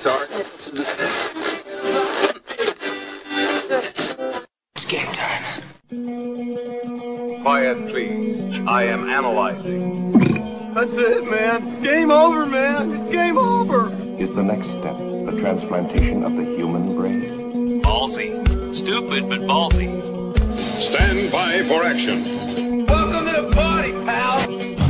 retard. It's game time. Quiet, please. I am analyzing. That's it, man. Game over, man. It's game over. Is the next step the transplantation of the human brain? Ballsy. Stupid, but ballsy. Stand by for action. Welcome to the party, pal.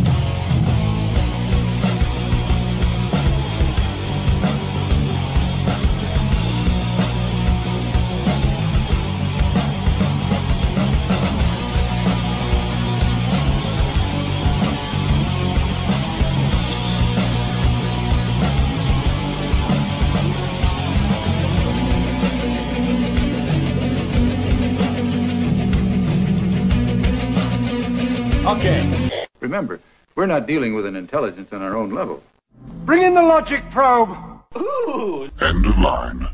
Okay. Remember, we're not dealing with an intelligence on our own level. Bring in the logic probe. Ooh. End of line.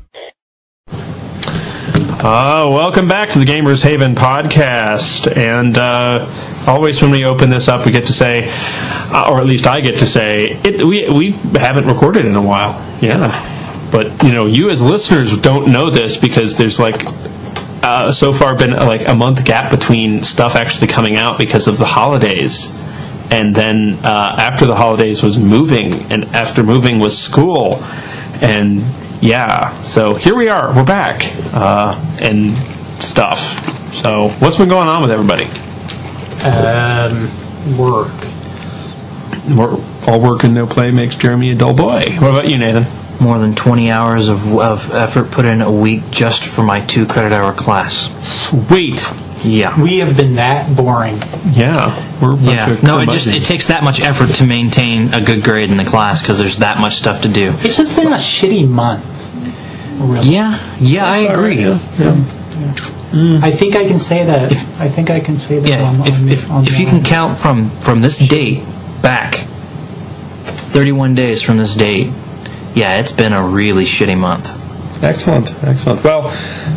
Welcome back to the Gamers Haven podcast. And always when we open this up, we get to say, or at least I get to say, we haven't recorded in a while. Yeah. But, you as listeners don't know this because there's so far been a month gap between stuff actually coming out because of the holidays, and then after the holidays was moving, and after moving was school, and so here we are, we're back, and stuff. So what's been going on with everybody? Work. All work and no play makes Jeremy a dull boy. What about you, Nathan? More than 20 hours of effort put in a week just for my 2-credit-hour class. Sweet. Yeah. We have been that boring. Yeah. We're a bunch of no, it takes that much effort to maintain a good grade in the class because there's that much stuff to do. It's just been a shitty month. Really. Yeah, I agree. Yeah. I think I can say that. If you can count from this date back, 31 days from this date, it's been a really shitty month. Excellent. Well,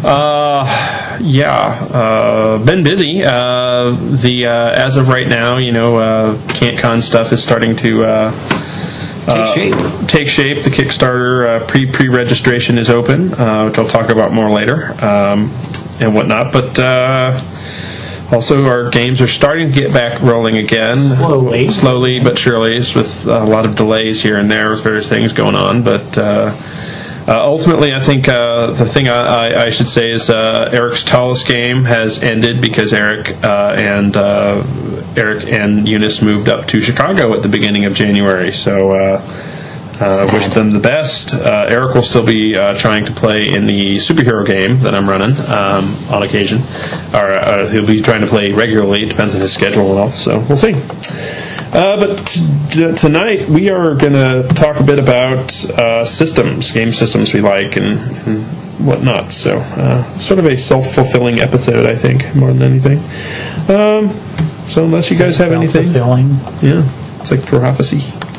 been busy. As of right now, CanCon stuff is starting to take shape. The Kickstarter pre-registration is open, which I'll talk about more later, and whatnot. But also, our games are starting to get back rolling again. Slowly but surely, with a lot of delays here and there with various things going on. But ultimately, I think the thing I should say is Eric's tallest game has ended because Eric and Eunice moved up to Chicago at the beginning of January. So wish them the best. Eric will still be trying to play in the superhero game that I'm running on occasion. Or he'll be trying to play regularly. It depends on his schedule and all. So we'll see. But tonight we are going to talk a bit about game systems we like and whatnot. So sort of a self-fulfilling episode, I think, more than anything. So unless you guys have anything. Yeah, it's like prophecy.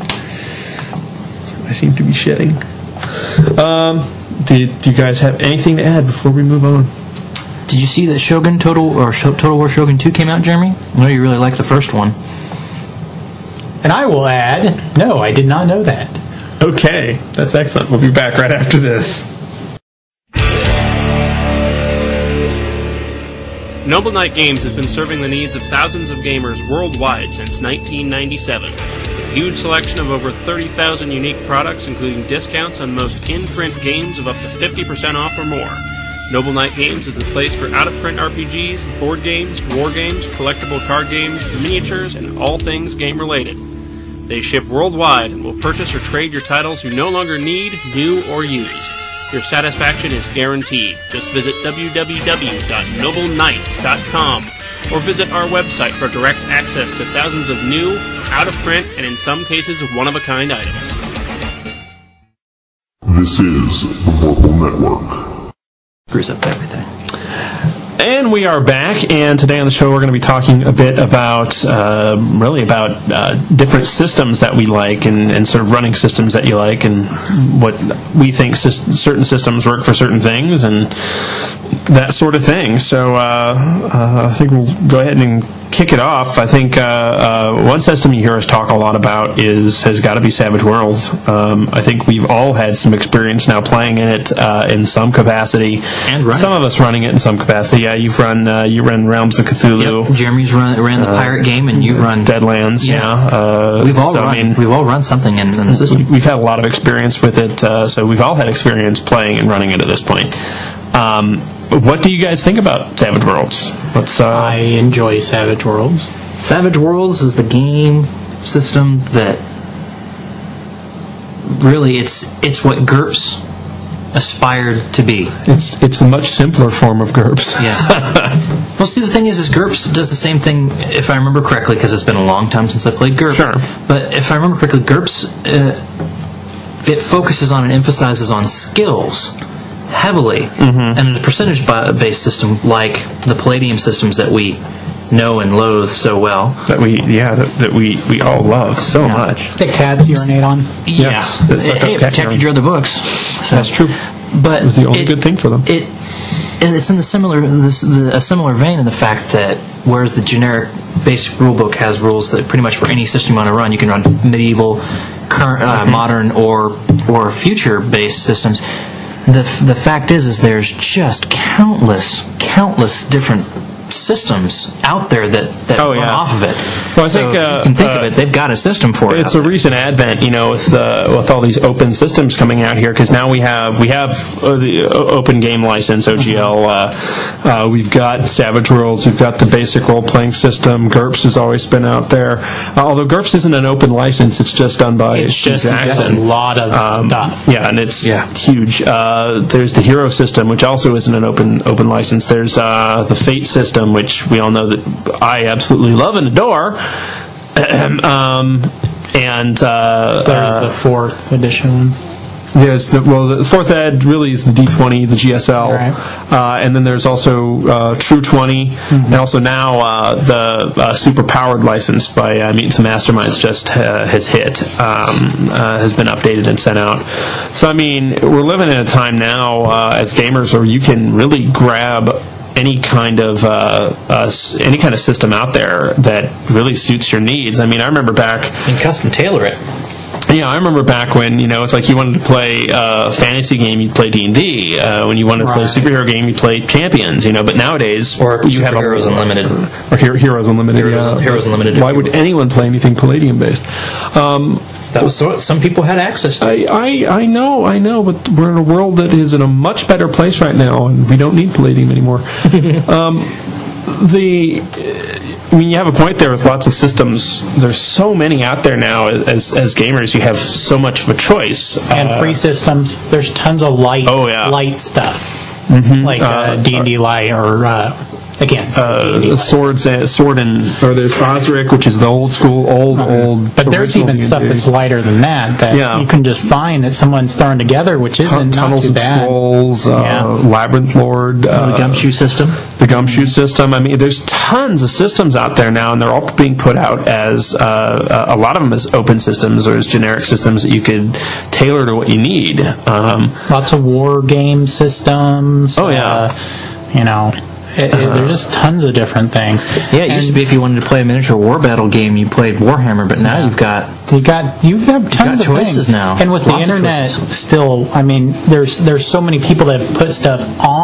I seem to be shedding. Do you guys have anything to add before we move on? Did you see that Total War Shogun 2 came out, Jeremy? I know you really liked the first one. And I will add, no, I did not know that. Okay, that's excellent. We'll be back right after this. Noble Knight Games has been serving the needs of thousands of gamers worldwide since 1997. With a huge selection of over 30,000 unique products, including discounts on most in-print games of up to 50% off or more. Noble Knight Games is the place for out-of-print RPGs, board games, war games, collectible card games, miniatures, and all things game-related. They ship worldwide and will purchase or trade your titles you no longer need, new, or used. Your satisfaction is guaranteed. Just visit www.nobleknight.com or visit our website for direct access to thousands of new, out-of-print, and in some cases, one-of-a-kind items. This is the Vorpal Network. Screws up everything. And we are back, and today on the show we're going to be talking a bit about different systems that we like and sort of running systems that you like and what we think certain systems work for certain things and that sort of thing. So I think we'll go ahead and kick it off, I think one system you hear us talk a lot about has got to be Savage Worlds. I think we've all had some experience now playing in it in some capacity, and some of us running it in some capacity. Yeah, you run Realms of Cthulhu. Yep. Jeremy's ran the pirate game, and you've run Deadlands. Yeah, we've all run something in the system. We've had a lot of experience with it, so we've all had experience playing and running it at this point. What do you guys think about Savage Worlds? I enjoy Savage Worlds. Savage Worlds is the game system that really it's what GURPS aspired to be. It's a much simpler form of GURPS. Yeah. Well, see, the thing is GURPS does the same thing, if I remember correctly, because it's been a long time since I played GURPS. Sure. But if I remember correctly, GURPS it focuses on and emphasizes on skills heavily, and it's a percentage-based system like the Palladium systems that we know and loathe so well. That we all love so much. The cats urinate on. Yeah, it protected your other books. So. That's true. But it was the only good thing for them. It's in a similar vein in the fact that whereas the generic basic rulebook has rules that pretty much for any system you want to run, you can run medieval, current, modern, or future-based systems. The fact is there's just countless different systems out there that run off of it. Well, I so think you can think of it. They've got a system for it. It's a recent advent, with all these open systems coming out here. Because now we have the open game license OGL. We've got Savage Worlds. We've got the basic role playing system. GURPS has always been out there. Although GURPS isn't an open license, it's just done by Jackson. A lot of stuff. Yeah, and it's huge. There's the Hero system, which also isn't an open license. There's the Fate system, which we all know that I absolutely love and adore. And there's the 4th edition one. Yes, the 4th ed really is the D20, the GSL, right. And then there's also True 20, and also now the super powered license by Mutants and Masterminds just has hit, has been updated and sent out. So I mean, we're living in a time now as gamers where you can really grab any kind of system out there that really suits your needs. I mean, I remember back and custom tailor it. Yeah, I remember back when it's like you wanted to play a fantasy game, you'd play D&D. When you wanted to play a superhero game, you played Champions. But nowadays you have Heroes Unlimited or Heroes Unlimited. Heroes Unlimited. Why would anyone play anything Palladium based? That was some people had access to. I know, but we're in a world that is in a much better place right now, and we don't need Palladium anymore. You have a point there with lots of systems. There's so many out there now. As gamers, you have so much of a choice. And free systems. There's tons of light stuff, like D&D Light or. Again, sword and there's Osric, which is the old school, old. But there's even stuff that's lighter than that you can just find that someone's thrown together, which isn't Tunnels not too bad. Trolls, Labyrinth Lord, the Gumshoe system. The Gumshoe system. I mean, there's tons of systems out there now, and they're all being put out as a lot of them as open systems or as generic systems that you could tailor to what you need. Lots of war game systems. Oh yeah, there's just tons of different things. Yeah, it used to be if you wanted to play a miniature war battle game, you played Warhammer, but now you have tons of choices things now. And with the internet, still, I mean, there's so many people that have put stuff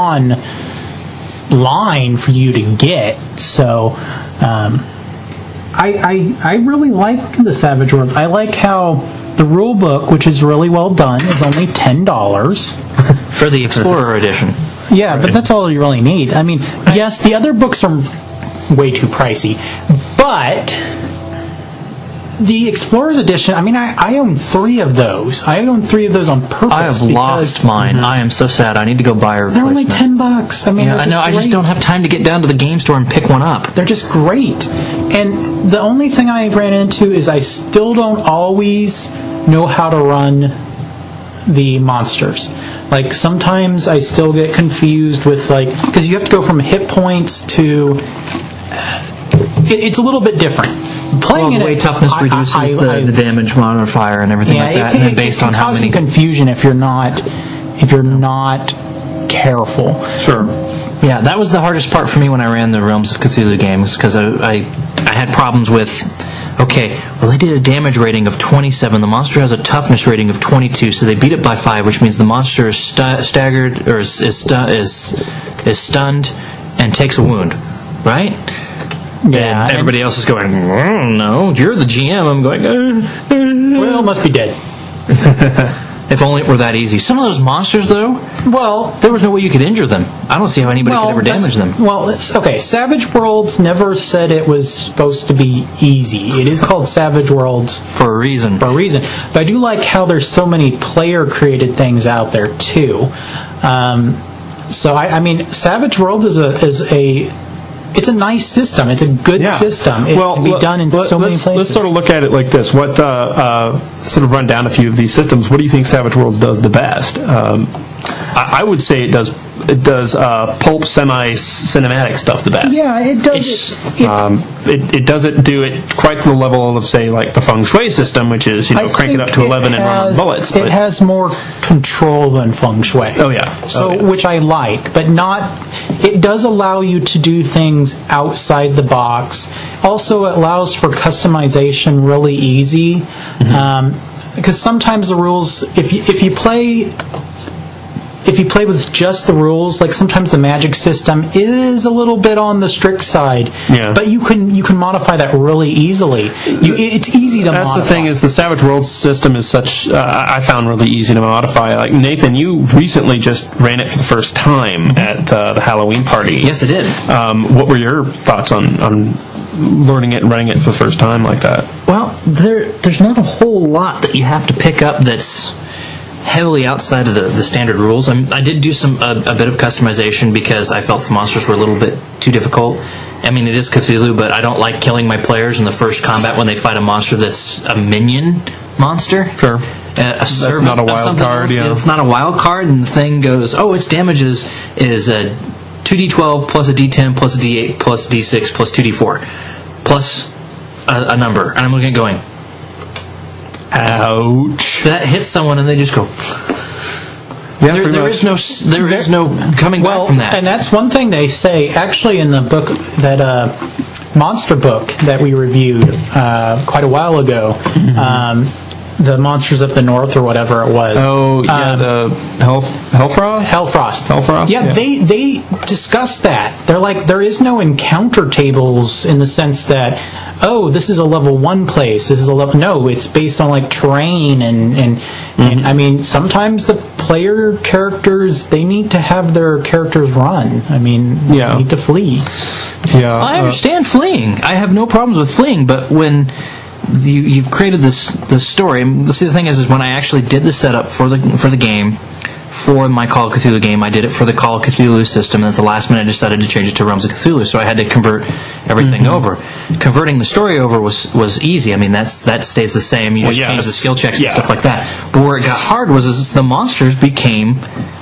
online for you to get. So, I really like the Savage Worlds. I like how the rule book, which is really well done, is only $10 for the Explorer edition. Yeah, but that's all you really need. I mean, yes, the other books are way too pricey, but the Explorer's Edition, I mean, I own 3 of those. I own 3 of those on purpose. I have lost mine. I am so sad. I need to go buy a replacement. They're only $10. I mean, I know. I just don't have time to get down to the game store and pick one up. They're just great. And the only thing I ran into is I still don't always know how to run the monsters. Like, sometimes I still get confused with, because you have to go from hit points to... it's a little bit different. Playing the way toughness reduces the damage modifier and everything like that, and then based on how many... confusion if you're not careful. Sure. Yeah, that was the hardest part for me when I ran the Realms of Cthulhu games, because I had problems with, okay, well, they did a damage rating of 27. The monster has a toughness rating of 22, so they beat it by 5, which means the monster is staggered, or is stunned and takes a wound, right? Yeah. And everybody else is going, no, you're the GM. I'm going, well, must be dead. If only it were that easy. Some of those monsters, though, well, there was no way you could injure them. I don't see how anybody could ever damage them. Well, okay, Savage Worlds never said it was supposed to be easy. It is called Savage Worlds for a reason. But I do like how there's so many player-created things out there, too. So, I mean, Savage Worlds is a it's a nice system. It's a good system. It can be done in so many places. Let's sort of look at it like this. What sort of run down a few of these systems. What do you think Savage Worlds does the best? I would say it does pulp semi-cinematic stuff the best. Yeah, it does. It doesn't do it quite to the level of, say, like the Feng Shui system, which is crank it up to 11 and run on bullets. It has more control than Feng Shui. Oh yeah. Which I like, but not. It does allow you to do things outside the box. Also, it allows for customization really easy. Because sometimes the rules, if you play with just the rules, like sometimes the magic system is a little bit on the strict side. Yeah. But you can modify that really easily. It's easy to modify. That's the thing, is the Savage Worlds system is such, I found really easy to modify. Like, Nathan, you recently just ran it for the first time at the Halloween party. Yes, I did. What were your thoughts on learning it and running it for the first time like that? Well, there's not a whole lot that you have to pick up that's heavily outside of the standard rules. I did do a bit of customization because I felt the monsters were a little bit too difficult. I mean, it is Cthulhu, but I don't like killing my players in the first combat when they fight a monster that's a minion monster. Sure. That's not a wild card, yeah. It's not a wild card, and the thing goes, its damage is a 2d12 plus a d10 plus a d8 plus d6 plus 2d4 plus a number. And I'm looking at going, ouch. That hits someone and they just go. Yeah, there is no coming back from that. And that's one thing they say, actually, in the book, that monster book that we reviewed quite a while ago, the Monsters of the North or whatever it was. Oh, yeah, the Hellfrost? Hellfrost. Yeah, they discuss that. They're like, there is no encounter tables in the sense that, this is a level 1 place, this is a level... No, it's based on like terrain and I mean, sometimes the player characters, they need to have their characters run. I mean, they need to flee. Yeah, I understand fleeing. I have no problems with fleeing, but when you've created this story. See, the thing is when I actually did the setup for the game, for my Call of Cthulhu game, I did it for the Call of Cthulhu system, and at the last minute I decided to change it to Realms of Cthulhu, so I had to convert everything over. Converting the story over was easy. I mean, that stays the same. You just change the skill checks and stuff like that. But where it got hard was the monsters became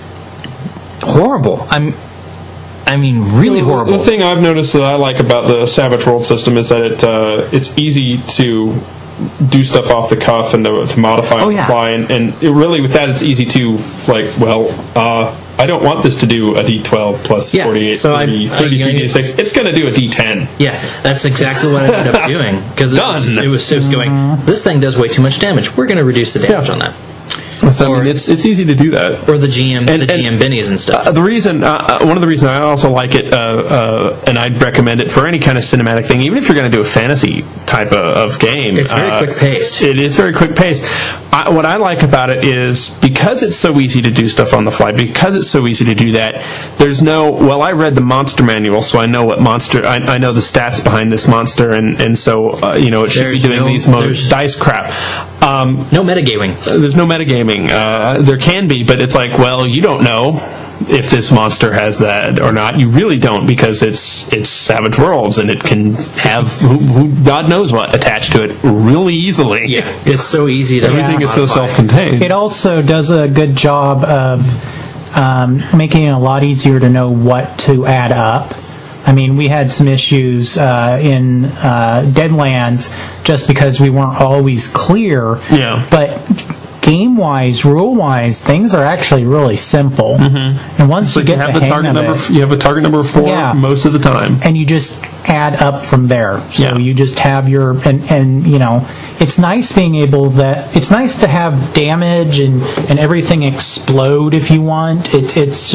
horrible. I mean, really horrible. The thing I've noticed that I like about the Savage World system is that it's easy to do stuff off the cuff and to modify and apply, and really with that it's easy to, like, I don't want this to do a D12 plus 48, so 33 D6. It's going to do a D10. Yeah, that's exactly what I ended up doing. Because it was going, this thing does way too much damage. We're going to reduce the damage on that. So, I mean, it's easy to do that. Or the GM bennies and stuff. The reason, one of the reasons I also like it, and I'd recommend it for any kind of cinematic thing, even if you're going to do a fantasy type of game. It's very quick-paced. It is very quick-paced. What I like about it is, because it's so easy to do stuff on the fly, because it's so easy to do that, there's no, I read the monster manual, so I know what monster, I know the stats behind this monster, and so, it should be doing these dice crap. No metagaming. There's no metagaming. There can be, but it's like, you don't know if this monster has that or not. You really don't, because it's Savage Worlds, and it can have who God knows what attached to it really easily. Yeah, it's so easy to everything is so self-contained. It also does a good job of making it a lot easier to know what to add up. I mean, we had some issues in Deadlands just because we weren't always clear. Yeah. But game-wise, rule-wise, things are actually really simple. And once you get the hang of it, you have a target number of 4 most of the time, and you just add up from there. So you just have your and it's nice being able it's nice to have damage and everything explode if you want. It's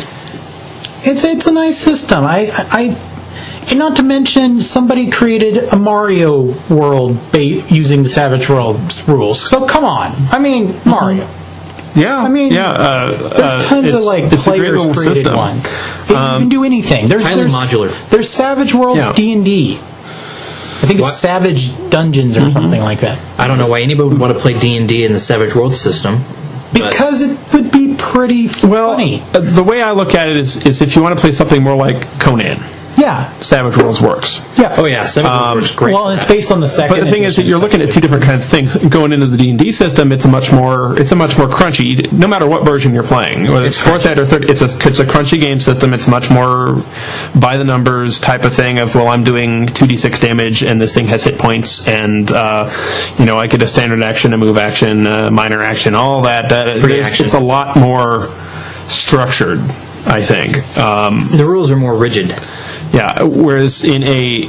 a nice system. And not to mention, somebody created a Mario world using the Savage Worlds rules. So come on, I mean Mario. Yeah, there's tons of players created system. One. You can do anything. There's modular. There's Savage Worlds D&D. I think it's Savage Dungeons or something like that. I don't know why anybody would want to play D&D in the Savage Worlds system. Because it would be pretty funny. The way I look at it is if you want to play something more like Conan. Yeah. Savage Worlds works. Yeah. Oh, yeah. Savage Worlds works great. Well, it's based on the second. But the thing is that you're looking at 2 different kinds of things. Going into the D&D system, it's a much more crunchy. No matter what version you're playing, whether it's 4th ed or 3rd, it's a crunchy game system. It's much more by the numbers type of thing. Of I'm doing 2d6 damage, and this thing has hit points, and I get a standard action, a move action, a minor action, all that. It's a lot more structured, I think. The rules are more rigid. Yeah, whereas in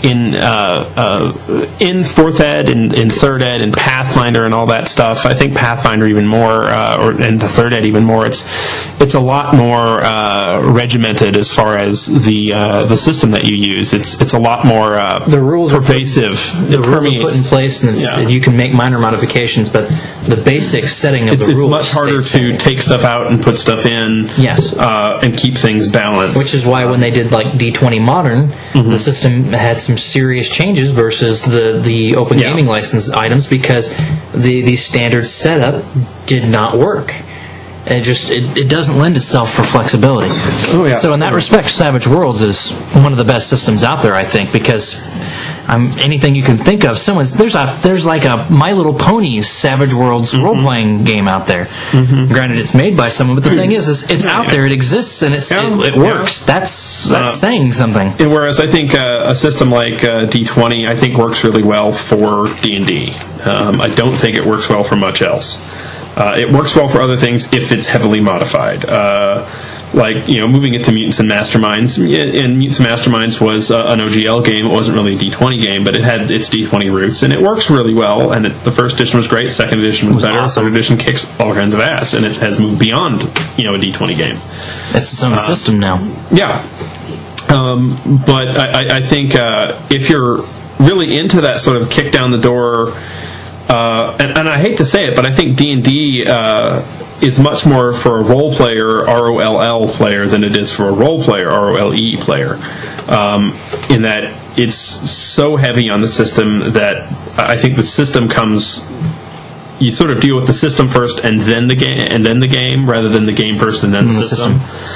4th ed and in 3rd ed and Pathfinder and all that stuff, I think Pathfinder even more, and the 3rd ed even more, it's a lot more regimented as far as the system that you use. It's a lot more the rules pervasive. The rules are put in place, and you can make minor modifications, but the basic setting of the rules. It's much harder to take stuff out and put stuff in. Yes, and keep things balanced. Which is why when they did like D20 Modern, the system had some serious changes versus the open gaming license items, because the standard setup did not work. It doesn't lend itself for flexibility. Oh, yeah. So in that respect, Savage Worlds is one of the best systems out there, I think, because anything you can think of, there's like a My Little Ponies Savage Worlds role-playing game out there. Granted, it's made by someone, but the thing is it's out there, it exists, and it works. That's saying something. And whereas I think a system like D20, I think works really well for D&D. I don't think it works well for much else. It works well for other things if it's heavily modified. Moving it to Mutants and Masterminds. And Mutants and Masterminds was an OGL game. It wasn't really a D20 game, but it had its D20 roots, and it works really well. And the first edition was great. Second edition was better. Awesome. Third edition kicks all kinds of ass, and it has moved beyond a D20 game. It's its own system now. Yeah. But I think if you're really into that sort of kick down the door, and I hate to say it, but I think D&D is much more for a role player, ROLL player, than it is for a role player, ROLE player. In that it's so heavy on the system that I think the system comes. You sort of deal with the system first, and then the game, rather than the game first and then the system.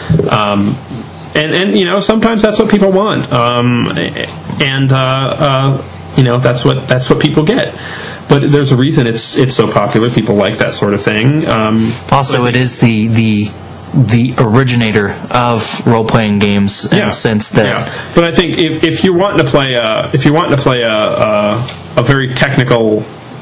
And sometimes that's what people want, that's what people get. But there's a reason it's so popular. People like that sort of thing. Also, it is the originator of role playing games in the sense that. Yeah. But I think if you're wanting to play a very technical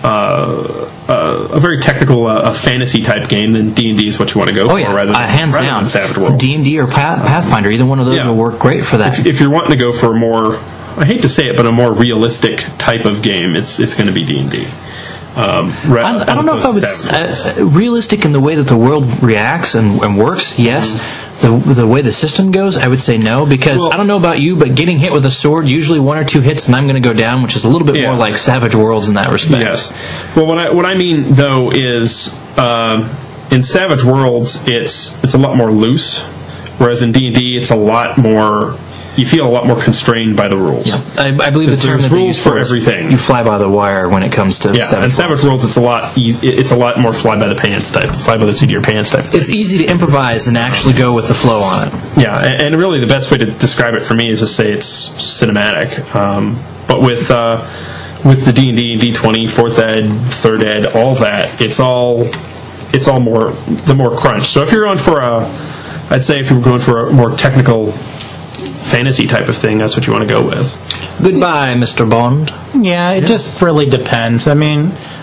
fantasy type game, then D&D is what you want to go for, rather than Savage Worlds. D&D or Pathfinder, either one of those will work great for that. If you're wanting to go for a more, I hate to say it, but a more realistic type of game, it's going to be D&D. I don't know if I would realistic in the way that the world reacts and works. Yes. The way the system goes, I would say no, because I don't know about you, but getting hit with a sword, usually 1 or 2 hits and I'm going to go down, which is a little bit more like Savage Worlds in that respect. Yes. Well, what I mean though is in Savage Worlds it's a lot more loose, whereas in D&D it's a lot more. You feel a lot more constrained by the rules. Yeah, I believe the term that they use for everything. You fly by the wire when it comes to Savage Worlds. Savage Worlds, it's a lot more fly by the pants type, fly by the seat of your pants type. It's easy to improvise and actually go with the flow on it. Yeah, and really the best way to describe it for me is to say it's cinematic. But with the D&D, D20, 4th ed, 3rd ed, all that, it's all more crunch. So if you're on for I'd say if you're going for a more technical fantasy type of thing, that's what you want to go with. Goodbye, Mr. Bond. Yeah, it just really depends. I mean,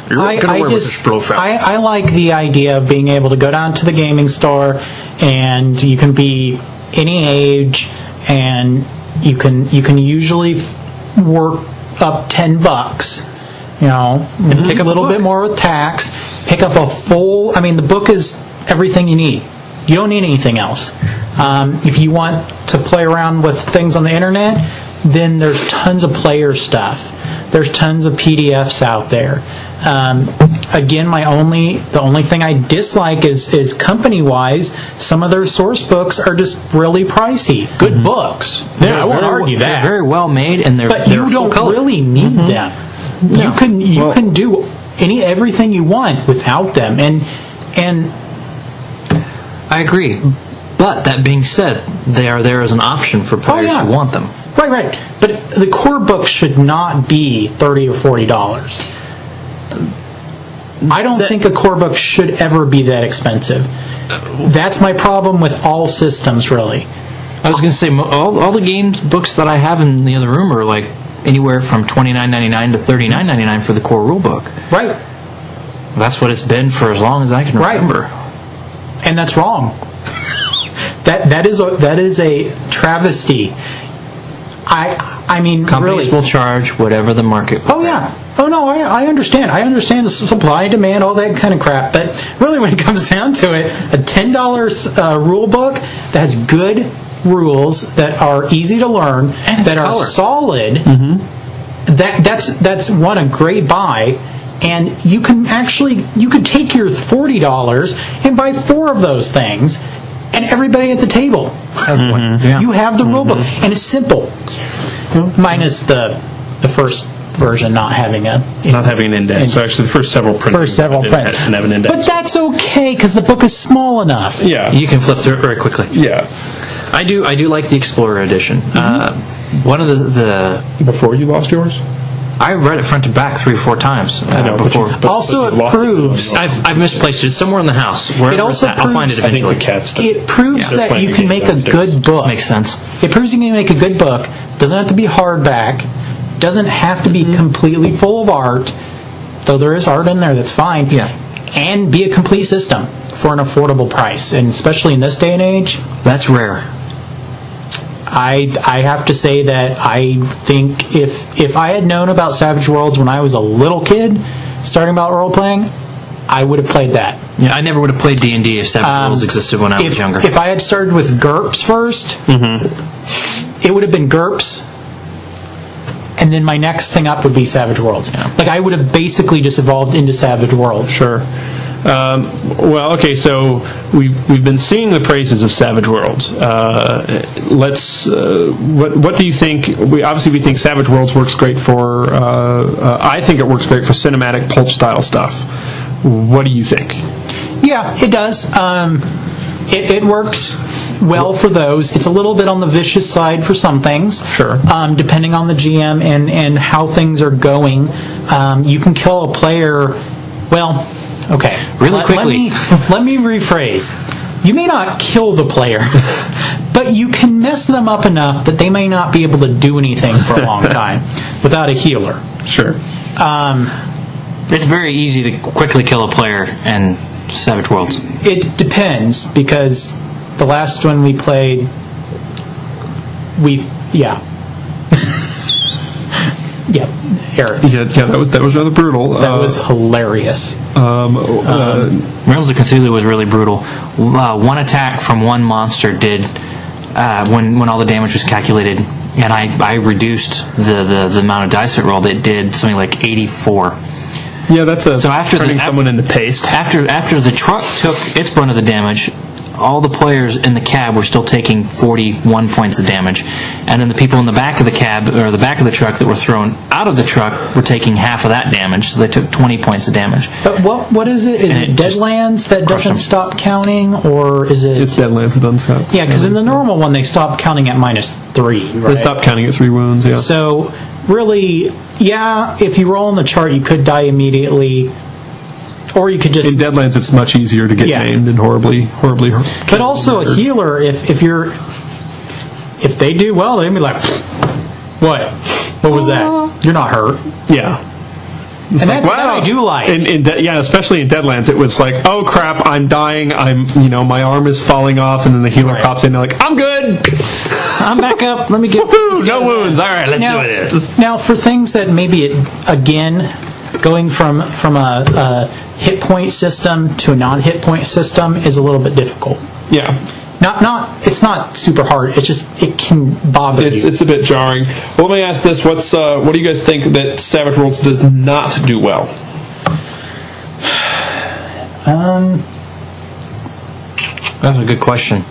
You're going to wear with this profile. I like the idea of being able to go down to the gaming store, and you can be any age, and you can usually work up $10, and pick a little bit more with tax. Pick up a full. I mean, the book is everything you need. You don't need anything else. If you want to play around with things on the internet, then there's tons of player stuff. There's tons of PDFs out there. Again, the only thing I dislike is company-wise, some of their source books are just really pricey. Good books. I won't argue that. They're very well made, and but you don't really need them. No. You can do everything you want without them, and I agree. But that being said, they are there as an option for players who want them. Right. But the core book should not be $30 or $40. I don't think a core book should ever be that expensive. That's my problem with all systems, really. I was going to say, all the games books that I have in the other room are like anywhere from $29.99 to $39.99 for the core rule book. Right. That's what it's been for as long as I can remember. And that's wrong. That is a travesty. I mean, companies will charge whatever the market will. Oh yeah. Oh no, I understand. I understand the supply, demand, all that kind of crap. But really, when it comes down to it, a $10 rule book that has good rules that are easy to learn, and that are solid. That's a great buy. And you could take your $40 and buy 4 of those things, and everybody at the table has one. Yeah. You have the rule book, and it's simple, minus the first version not having an index. So actually, the first several prints didn't have an index. But that's okay because the book is small enough. Yeah, you can flip through it very quickly. Yeah, I do like the Explorer edition. One of the before you lost yours. I read it front to back 3 or 4 times before. Also, it proves I've misplaced it. It's somewhere in the house. It also proves, I'll find it eventually. It proves that you can make a good book. Makes sense. It proves you can make a good book. Doesn't have to be hardback. Doesn't have to be completely full of art. Though there is art in there, that's fine. Yeah. And be a complete system for an affordable price, and especially in this day and age, that's rare. I have to say that I think if I had known about Savage Worlds when I was a little kid, starting about role playing, I would have played that. Yeah, I never would have played D&D if Savage Worlds existed when I was younger. If I had started with GURPS first, it would have been GURPS, and then my next thing up would be Savage Worlds. Yeah. Like I would have basically just evolved into Savage Worlds. Sure. Well, okay, so we've been seeing the praises of Savage Worlds. What do you think? We think Savage Worlds works great for. I think it works great for cinematic pulp style stuff. What do you think? Yeah, it does. It works well for those. It's a little bit on the vicious side for some things. Sure. Depending on the GM and how things are going, you can kill a player. Well. Okay. Really quickly. Let me rephrase. You may not kill the player, but you can mess them up enough that they may not be able to do anything for a long time without a healer. Sure. It's very easy to quickly kill a player in Savage Worlds. It depends, because the last one we played, Eric. Yeah, that was rather brutal. That was hilarious. Realms of Concealia was really brutal. One attack from one monster did, when all the damage was calculated, and I reduced the amount of dice it rolled, it did something like 84. Yeah, that's turning someone into paste. After the truck took its brunt of the damage, all the players in the cab were still taking 41 points of damage, and then the people in the back of the cab or the back of the truck that were thrown out of the truck were taking half of that damage, so they took 20 points of damage. But what is it? Is it Deadlands that doesn't stop counting, or is it? It's Deadlands that doesn't stop. Yeah, because in the normal one they stop counting at -3. Right? They stop counting at 3 wounds. Yeah. So really, if you roll on the chart, you could die immediately. Or you could just... In Deadlands, it's much easier to get named and horribly hurt. But also a healer, if they do well, they'd be like, what was that? You're not hurt. Yeah. And that's what I do like. Especially in Deadlands, it was like, oh crap, I'm dying. My arm is falling off, and then the healer pops in. They're like, I'm good. I'm back up. Let me get no wounds. All right, let's do this. Now, for things that maybe going from a hit point system to a non-hit point system is a little bit difficult. Yeah. It's not super hard. It can bother you. It's a bit jarring. Well, let me ask this: what do you guys think that Savage Worlds does not do well? That's a good question.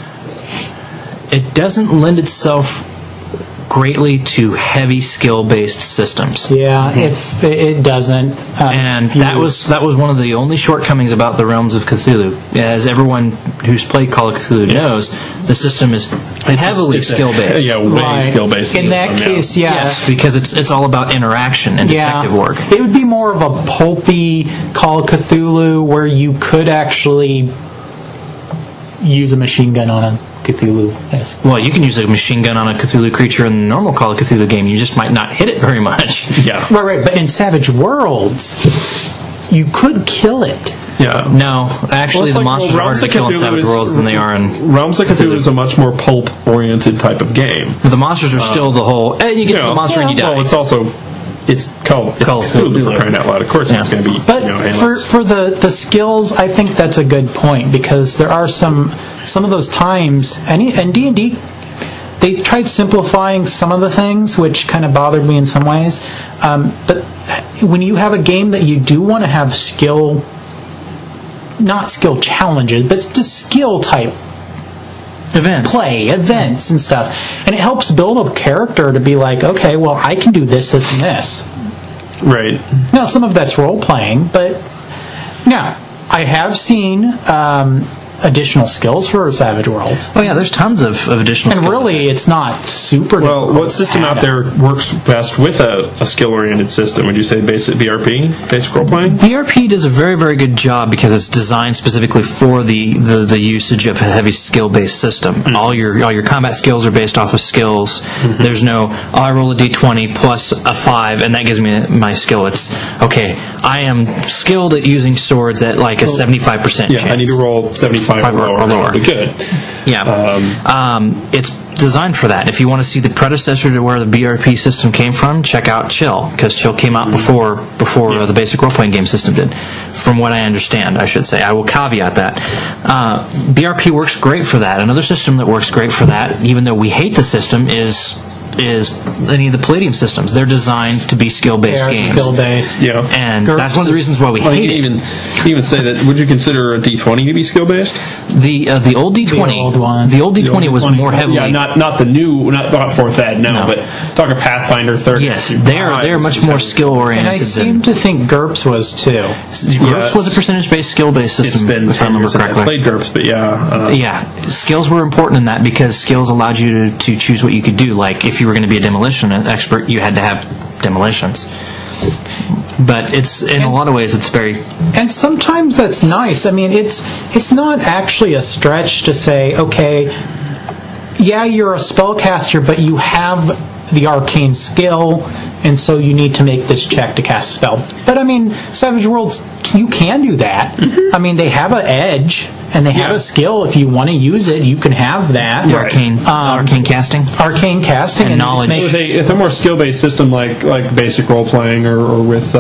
It doesn't lend itself greatly to heavy skill-based systems. Yeah, if it doesn't. That was one of the only shortcomings about the Realms of Cthulhu. As everyone who's played Call of Cthulhu knows, the system is heavily skill-based. Way skill-based. In that case, yes, because it's all about interaction and detective work. It would be more of a pulpy Call of Cthulhu where you could actually use a machine gun on a Cthulhu. Well, you can use a machine gun on a Cthulhu creature in the normal Call of Cthulhu game. You just might not hit it very much. Yeah. Right. But in Savage Worlds, you could kill it. Yeah. No, actually, the monsters are harder to kill in Savage Worlds than they are in Realms of Cthulhu. Is a much more pulp-oriented type of game. But the monsters are still the whole. Hey, you get the monster and you die. Well, it's also. It's called Cthulhu for crying out loud. Of course, it's going to be. But for the skills, I think that's a good point because there are some of those times, and D&D, they tried simplifying some of the things, which kind of bothered me in some ways. But when you have a game that you do want to have not skill challenges, but just skill type events and stuff, and it helps build a character to be like, okay, well, I can do this, this, and this. Right. Now, some of that's role playing, but now I have seen additional skills for Savage Worlds. Oh yeah, there's tons of additional skills. And really, it's not super difficult. Well, what system out there works best with a skill-oriented system? Would you say basic BRP, basic role-playing? BRP does a very, very good job because it's designed specifically for the usage of a heavy skill-based system. Mm-hmm. All your combat skills are based off of skills. Mm-hmm. There's no, I roll a d20 plus a 5, and that gives me my skill. It's, okay, I am skilled at using swords at like a 75% chance. I need to roll 75 or lower. Good. Yeah. It's designed for that. If you want to see the predecessor to where the BRP system came from, check out Chill, because Chill came out before the basic role-playing game system did, from what I understand, I should say. I will caveat that. BRP works great for that. Another system that works great for that, even though we hate the system, is any of the Palladium systems. They're designed to be skill-based games. Skill-based. Yeah. And that's one of the reasons why we hate it. You can even say that, would you consider a D20 to be skill-based? The old D20. The old D20 was more heavily. Yeah, not the new, not 4th Ed, no, but talk a Pathfinder 30. Yes, they're much more skill-oriented. And I seem to think GURPS was too. GURPS was a percentage-based, skill-based system, if I remember correctly. I played GURPS, but yeah, skills were important in that because skills allowed you to choose what you could do. Like, if you were going to be a demolition expert, you had to have demolitions. But in a lot of ways, it's very... And sometimes that's nice. I mean, it's not actually a stretch to say, okay, yeah, you're a spellcaster, but you have the arcane skill, and so you need to make this check to cast a spell. But, I mean, Savage Worlds, you can do that. Mm-hmm. I mean, they have an edge, and they have a skill. If you want to use it, you can have that. Arcane casting? Arcane casting. And knowledge. If a more skill-based system like basic role-playing or with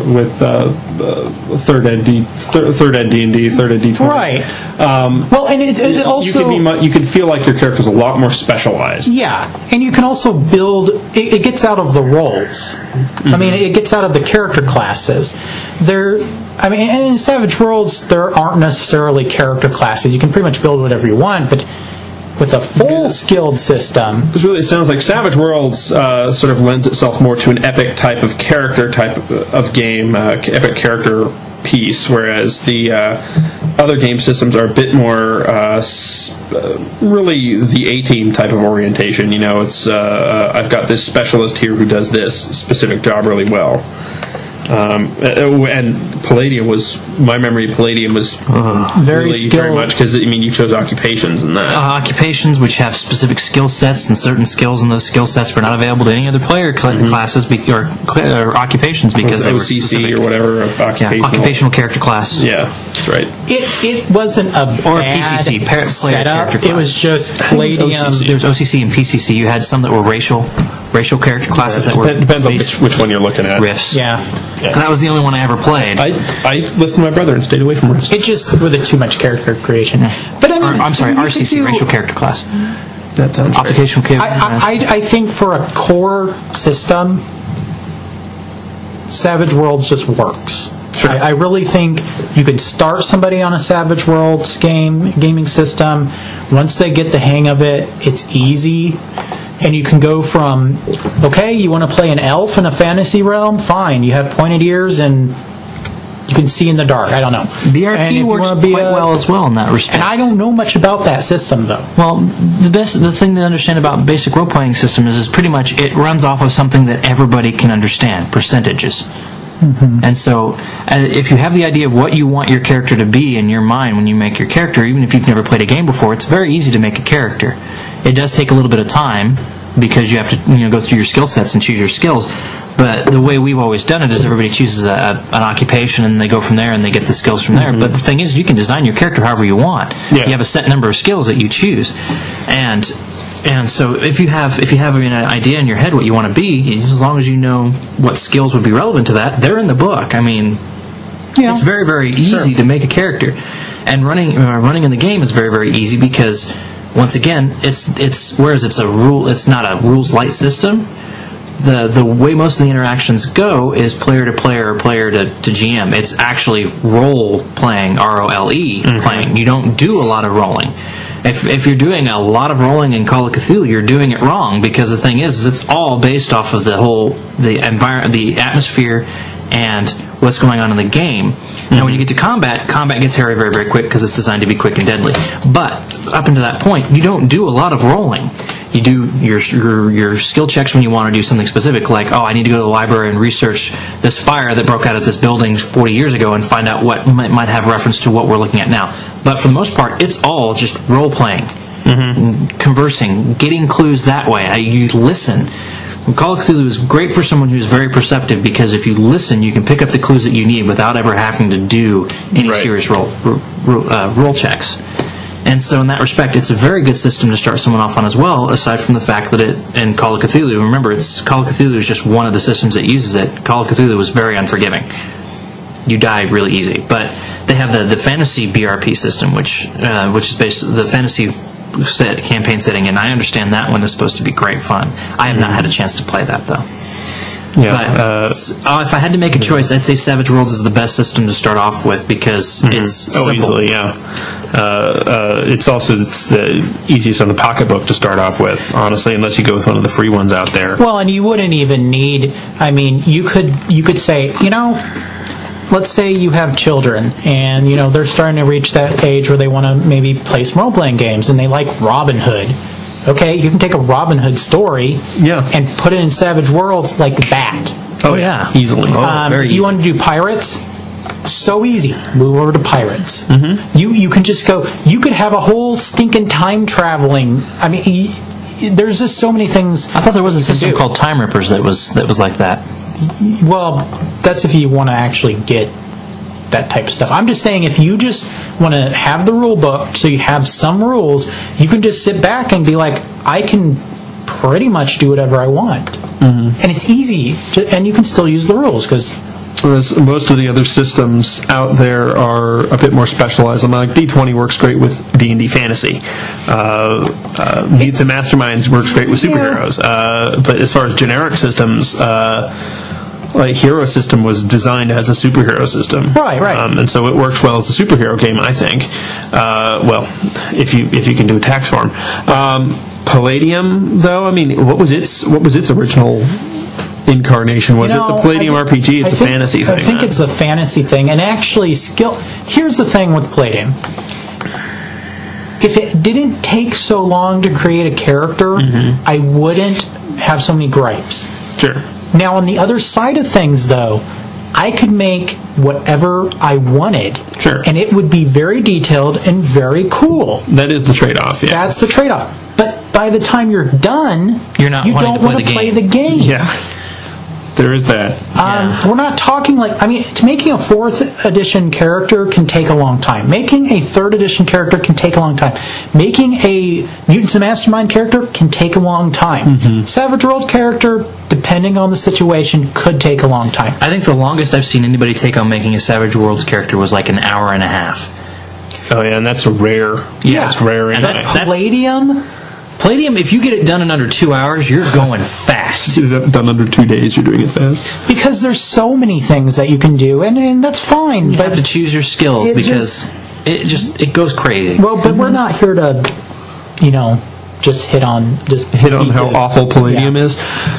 3rd Ed D&D, 3rd Ed D20. Right. Well, and it also... You can feel like your character's a lot more specialized. Yeah, and you can also build... It gets out of the roles. Mm-hmm. I mean, it gets out of the character classes. In Savage Worlds, there aren't necessarily character classes. You can pretty much build whatever you want, but with a full skilled system... It sounds like Savage Worlds sort of lends itself more to an epic type of character type of game, epic character piece, whereas the other game systems are a bit more really the A-team type of orientation. You know, it's I've got this specialist here who does this specific job really well. And Palladium was my memory of Palladium was Very really skilled. very much because you chose occupations and that. Occupations which have specific skill sets, and certain skills in those skill sets were not available to any other player classes or occupations because they were OCC specific. or whatever Occupational character class. Yeah, that's right. It wasn't a Or bad PCC, player setup. character class. It was just Palladium. There was OCC and PCC. You had some that were racial character classes that were Depends on based which one you're looking at. riffs. Yeah. And that was the only one I ever played. I listened to my brother and stayed away from riffs. It just with it too much character creation. But I mean, I'm sorry, you could RCC, do- racial character class. That sounds right. Occupational character. I think for a core system, Savage Worlds just works. Sure. I really think you could start somebody on a Savage Worlds gaming system. Once they get the hang of it, it's easy. And you can go from, okay, you want to play an elf in a fantasy realm? Fine. You have pointed ears and you can see in the dark. I don't know. And if BRP you works wanna quite be well as well in that respect. And I don't know much about that system, though. Well, the thing to understand about basic role-playing system is pretty much it runs off of something that everybody can understand, percentages. And so, if you have the idea of what you want your character to be in your mind when you make your character, even if you've never played a game before, it's very easy to make a character. It does take a little bit of time because you have to go through your skill sets and choose your skills. But the way we've always done it is everybody chooses an occupation and they go from there and they get the skills from there. But the thing is, you can design your character however you want. Yeah. You have a set number of skills that you choose, and so if you have an idea in your head what you want to be, as long as you know what skills would be relevant to that, they're in the book. I mean, it's very, very easy to make a character, and running in the game is very, very easy because once again, it's whereas it's not a rules light system. The way most of the interactions go is player to player or player to GM. It's actually role playing, ROLE playing. You don't do a lot of rolling. If you're doing a lot of rolling in Call of Cthulhu, you're doing it wrong because the thing is it's all based off of the environment, the atmosphere, and what's going on in the game. Now, when you get to combat gets hairy very, very quick because it's designed to be quick and deadly. But up until that point, you don't do a lot of rolling. You do your skill checks when you want to do something specific, like, I need to go to the library and research this fire that broke out at this building 40 years ago and find out what might have reference to what we're looking at now. But for the most part, it's all just role-playing, conversing, getting clues that way. You listen. Call of Cthulhu is great for someone who's very perceptive because if you listen, you can pick up the clues that you need without ever having to do any serious roll checks. And so in that respect, it's a very good system to start someone off on as well, aside from the fact that in Call of Cthulhu, remember, Call of Cthulhu is just one of the systems that uses it. Call of Cthulhu was very unforgiving. You die really easy. But they have the fantasy BRP system, which is based the fantasy campaign setting, and I understand that one is supposed to be great fun. I have not had a chance to play that, though. Yeah. But if I had to make a choice, I'd say Savage Worlds is the best system to start off with because it's simple. Easily, yeah. It's the easiest on the pocketbook to start off with, honestly, unless you go with one of the free ones out there. Well, and you wouldn't even need. I mean, you could say, let's say you have children, and they're starting to reach that age where they want to maybe play some role-playing games, and they like Robin Hood. Okay, you can take a Robin Hood story and put it in Savage Worlds like that. Oh, yeah. Easily. If you want to do pirates, so easy. Move over to pirates. You can just go. You could have a whole stinking time traveling. I mean, there's just so many things. I thought there was a system called Time Rippers that was like that. Well, that's if you want to actually get that type of stuff. I'm just saying, if you just want to have the rule book, so you have some rules, you can just sit back and be like, I can pretty much do whatever I want, and it's easy, and you can still use the rules because. Whereas most of the other systems out there are a bit more specialized. I mean, like D20 works great with D&D fantasy. Mutes and Masterminds works great with superheroes. But as far as generic systems, like Hero System was designed as a superhero system, right, and so it works well as a superhero game, I think. Well, if you can do a tax form. Palladium, though, I mean, what was its original incarnation? Was it the Palladium RPG? It's a fantasy thing. I think it's a fantasy thing, and actually, here's the thing with Palladium. If it didn't take so long to create a character, I wouldn't have so many gripes. Sure. Now, on the other side of things, though, I could make whatever I wanted. Sure. And it would be very detailed and very cool. That is the trade-off, yeah. That's the trade-off. But by the time you're done, You're not you wanting don't to play want the to play game. the game. Yeah. There is that. We're not talking making a 4th edition character can take a long time. Making a 3rd edition character can take a long time. Making a Mutants and Mastermind character can take a long time. Mm-hmm. Savage Worlds character, depending on the situation, could take a long time. I think the longest I've seen anybody take on making a Savage Worlds character was like an hour and a half. Oh, yeah, and that's rare. Yeah. It's rare. And that's Palladium, if you get it done in under 2 hours, you're going fast. Done under 2 days, you're doing it fast. because there's so many things that you can do, and that's fine. You but have to choose your skills because it goes crazy. Well, but we're not here to, just hit on how awful Palladium is.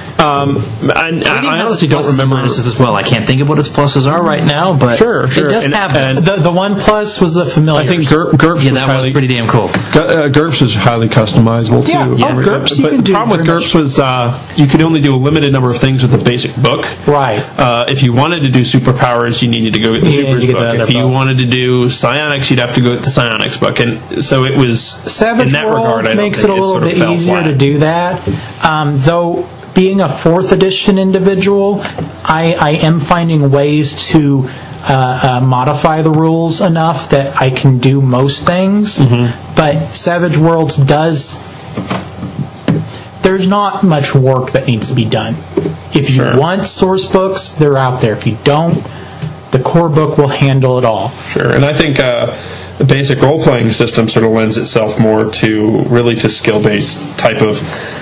I honestly don't remember minuses as well. I can't think of what its pluses are right now, but Sure. it does have them. The one plus was the familiar. I think GURPS Yeah, that was pretty damn cool. GURPS is highly customizable too. Yeah, GURPS you but can the do problem with pretty GURPS was you could only do a limited number of things with the basic book. Right. If you wanted to do superpowers, you needed to go with the supers book. If you wanted to do psionics, you'd have to go with the psionics book. And so it was Savage in that Worlds regard. I don't makes think it a little sort of bit fell easier flat. to do that. Though being a 4th edition individual, I am finding ways to modify the rules enough that I can do most things. Mm-hmm. But Savage Worlds there's not much work that needs to be done. If you want source books, they're out there. If you don't, the core book will handle it all. Sure, and I think the basic role-playing system sort of lends itself more to skill-based type of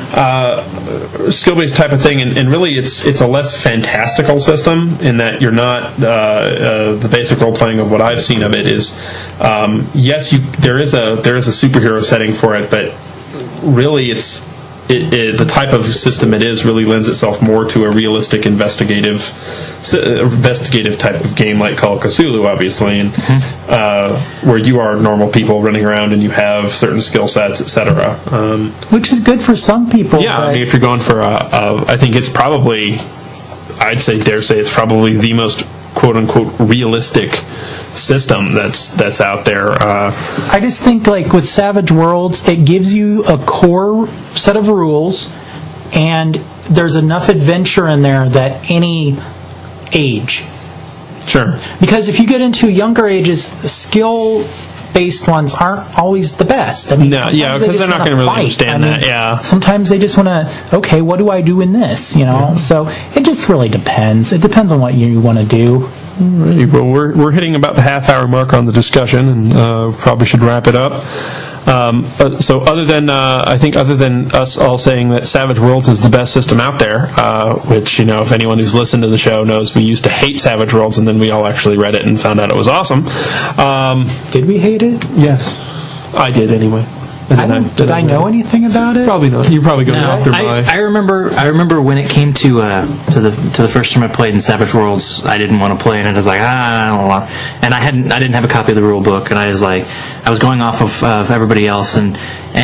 thing, and really it's a less fantastical system in that you're not the basic role-playing of what I've seen of it is yes, there is a superhero setting for it, but really the type of system it is really lends itself more to a realistic investigative type of game like Call of Cthulhu, obviously, and where you are normal people running around and you have certain skill sets, etc. Which is good for some people. Yeah, I mean, if you're going for I think it's probably, dare say it's probably the most quote-unquote realistic system that's out there. I just think with Savage Worlds, it gives you a core set of rules, and there's enough adventure in there that any age. Sure. Because if you get into younger ages, skill-based ones aren't always the best. I mean, because they're not going to really understand that. Yeah. Sometimes they just want to, okay, what do I do in this? So it just really depends. It depends on what you want to do. Right, well, we're hitting about the half-hour mark on the discussion, and probably should wrap it up. So other than us all saying that Savage Worlds is the best system out there, which, if anyone who's listened to the show knows we used to hate Savage Worlds, and then we all actually read it and found out it was awesome. Did we hate it? Yes. I did anyway. Did I know anything about it? Probably not. You're probably going after my... I remember when it came to the first time I played in Savage Worlds, I didn't want to play, and I was like, I don't know. And I didn't have a copy of the rule book, and I was going off of everybody else, and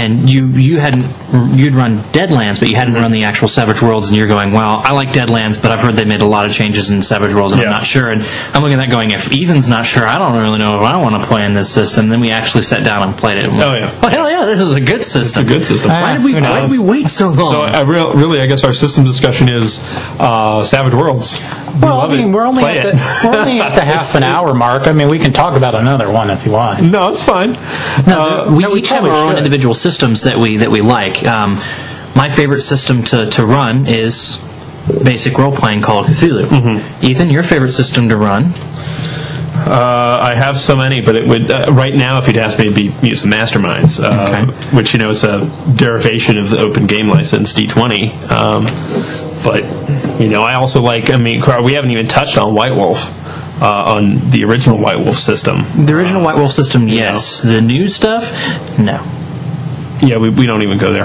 you'd run Deadlands, but you hadn't run the actual Savage Worlds, and you're going, well, I like Deadlands, but I've heard they made a lot of changes in Savage Worlds, and I'm not sure. And I'm looking at that going, if Ethan's not sure, I don't really know if I want to play in this system. Then we actually sat down and played it. And oh hell yeah, this is a good system. It's a good system. Why did we wait so long? So I guess our system discussion is Savage Worlds. Well, we're only at the half an hour mark. I mean, we can talk about another one if you want. No, it's fine. We each have our own individual systems that we like. My favorite system to run is basic role-playing Call of Cthulhu. Mm-hmm. Ethan, your favorite system to run? I have so many, but it would right now, if you'd ask me, it'd be Mutants and Masterminds, which is a derivation of the open game license D20. But I also like. I mean, we haven't even touched on White Wolf. On the original White Wolf system. The original White Wolf system, yes. The new stuff, no. Yeah, we don't even go there.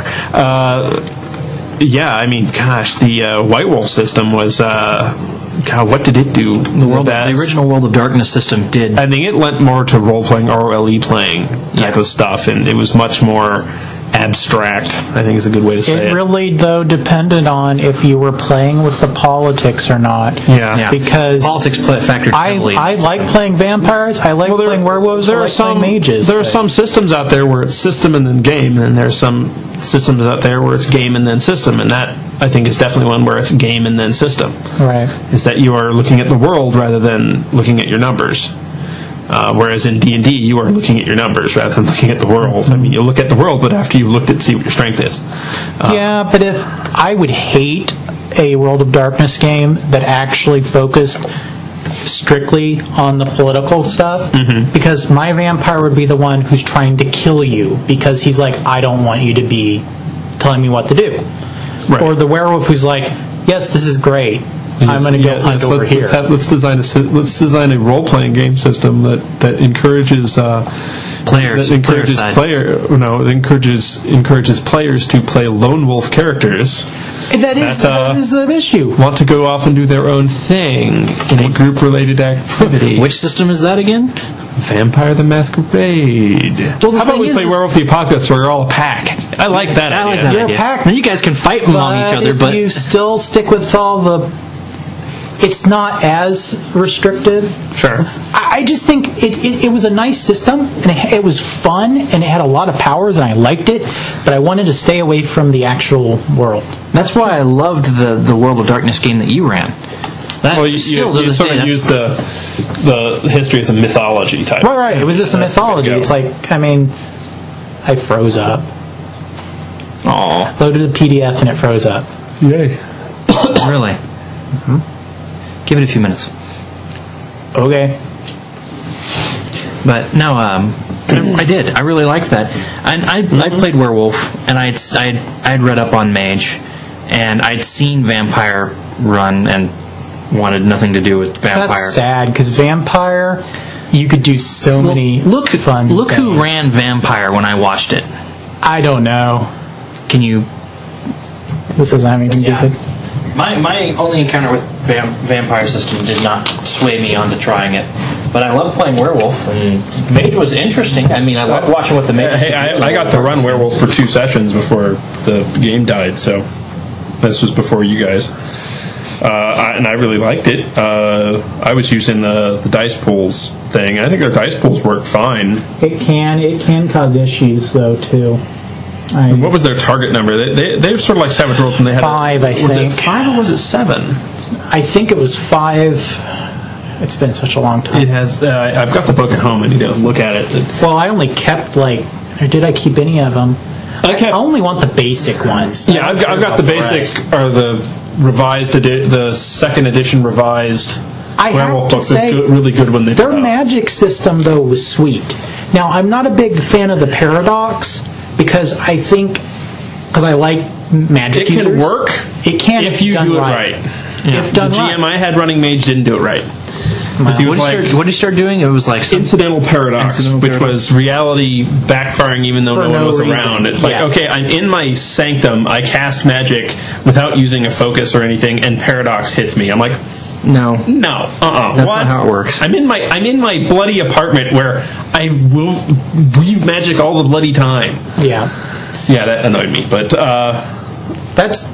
The White Wolf system was... what did it do? The original World of Darkness system did. I think it lent more to role-playing, ROLE playing type of stuff, and it was much more abstract, I think is a good way to say it. It really, though, depended on if you were playing with the politics or not. Yeah. Because politics factored heavily. I like playing vampires. I like playing werewolves. I like playing mages. There are some systems out there where it's system and then game, and there are some systems out there where it's game and then system, and that, I think, is definitely one where it's game and then system. Right. Is that you are looking at the world rather than looking at your numbers. Whereas in D&D, you are looking at your numbers rather than looking at the world. I mean, you look at the world, but after you've looked at it, see what your strength is. Yeah, but if I would hate a World of Darkness game that actually focused strictly on the political stuff, because my vampire would be the one who's trying to kill you because he's like, I don't want you to be telling me what to do. Right. Or the werewolf who's like, yes, this is great. I'm going to go hunt over here. Let's design a role-playing game system that encourages players. Encourages players to play lone wolf characters. That is the issue. Want to go off and do their own thing in a group-related activity. Which system is that again? Vampire the Masquerade. Well, how about we play Werewolf the Apocalypse where we're all a pack? I like that idea. You're a pack. Now you guys can fight among each other, but you still stick with all the... It's not as restrictive. Sure. I just think it was a nice system, and it was fun, and it had a lot of powers, and I liked it, but I wanted to stay away from the actual world. That's why I loved the World of Darkness game that you ran. You sort of used the history as a mythology type. Right. It was just a mythology. It's like, I mean, I froze up. Aww. Loaded a PDF, and it froze up. Yay. Really? Mm-hmm. Give it a few minutes. Okay. But no, I did. I really liked that. I played Werewolf, and I'd read up on Mage, and I'd seen Vampire run, and wanted nothing to do with Vampire. That's sad, because Vampire, you could do so many fun Look things. who ran Vampire when I watched it. I don't know. Can you... This doesn't have anything to do with it. My only encounter with Vampire system did not sway me onto trying it. But I love playing Werewolf, and Mage was interesting. I mean, I loved watching what the Mage... Hey, I got to run Werewolf for 2 sessions before the game died, so this was before you guys. And I really liked it. I was using the dice pools thing. I think their dice pools work fine. It can cause issues, though, too. What was their target number? They're sort of like Savage Worlds, and they had 5, I think. Was it 5 or was it 7? I think it was 5. It's been such a long time. It has. I've got the book at home. I need to look at it. Well, I only kept or did I keep any of them? I only want the basic ones. Yeah, I've got the basic or the revised the 2nd edition revised. I have to say, really good when they their magic system though was sweet. Now, I'm not a big fan of the paradox because I like magic. It can work. It can if you do it right. Yeah. If done the GM right. I had running Mage didn't do it right. What did he start doing? It was like incidental paradox, which was reality backfiring even though no one was around. It's like, okay, I'm in my sanctum, I cast magic without using a focus or anything, and paradox hits me. I'm like, no, that's not how it works. I'm in my bloody apartment where I will weave magic all the bloody time. Yeah, that annoyed me, but that's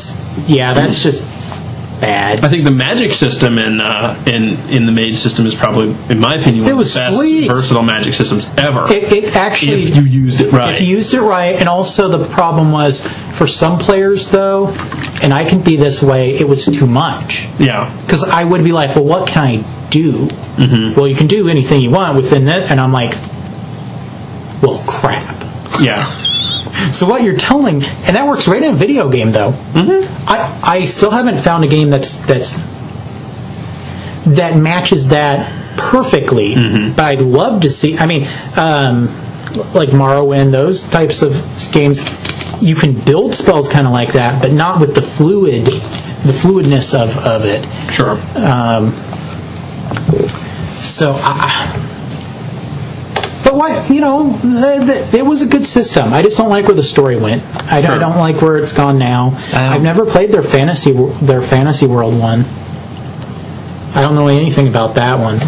just bad. I think the magic system in the Mage system is probably, in my opinion, one of the best versatile magic systems ever. It actually, if you used it right. If you used it right, and also the problem was for some players though, and I can be this way, it was too much. Yeah, because I would be like, well, what can I do? Mm-hmm. Well, you can do anything you want within it, and I'm like, well, crap. Yeah. So what you're telling, and that works right in a video game, though. Mm-hmm. I still haven't found a game that matches that perfectly. Mm-hmm. But I'd love to see. I mean, like Morrowind, those types of games, you can build spells kind of like that, but not with the fluidness of it. Sure. But why? It was a good system. I just don't like where the story went. I don't like where it's gone now. I've never played their fantasy world one. I don't know anything about that one.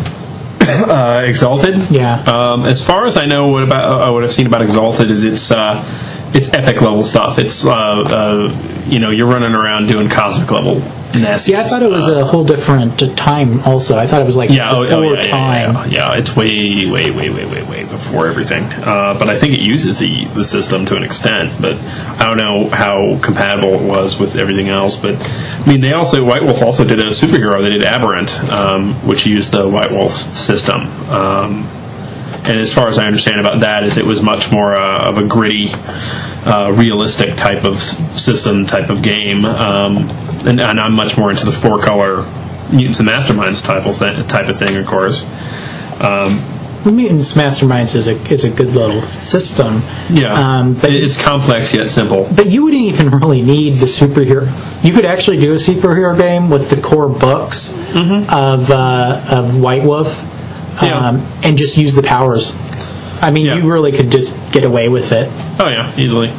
Exalted? Yeah. As far as I know, what I've seen about Exalted is it's it's epic level stuff. It's you're running around doing cosmic level. See, I thought it was a whole different time. Also, I thought it was like before time. Yeah, it's way before everything. But I think it uses the system to an extent. But I don't know how compatible it was with everything else. But I mean, White Wolf also did a superhero. They did Aberrant, which used the White Wolf system. And as far as I understand about that, is it was much more of a gritty, realistic type of system, type of game. And I'm much more into the 4-color Mutants and Masterminds type of thing, of course. The Mutants Masterminds is a good little system. Yeah, but it's complex yet simple. But you wouldn't even really need the superhero. You could actually do a superhero game with the core books of White Wolf, and just use the powers. I mean, you really could just get away with it. Oh yeah, easily.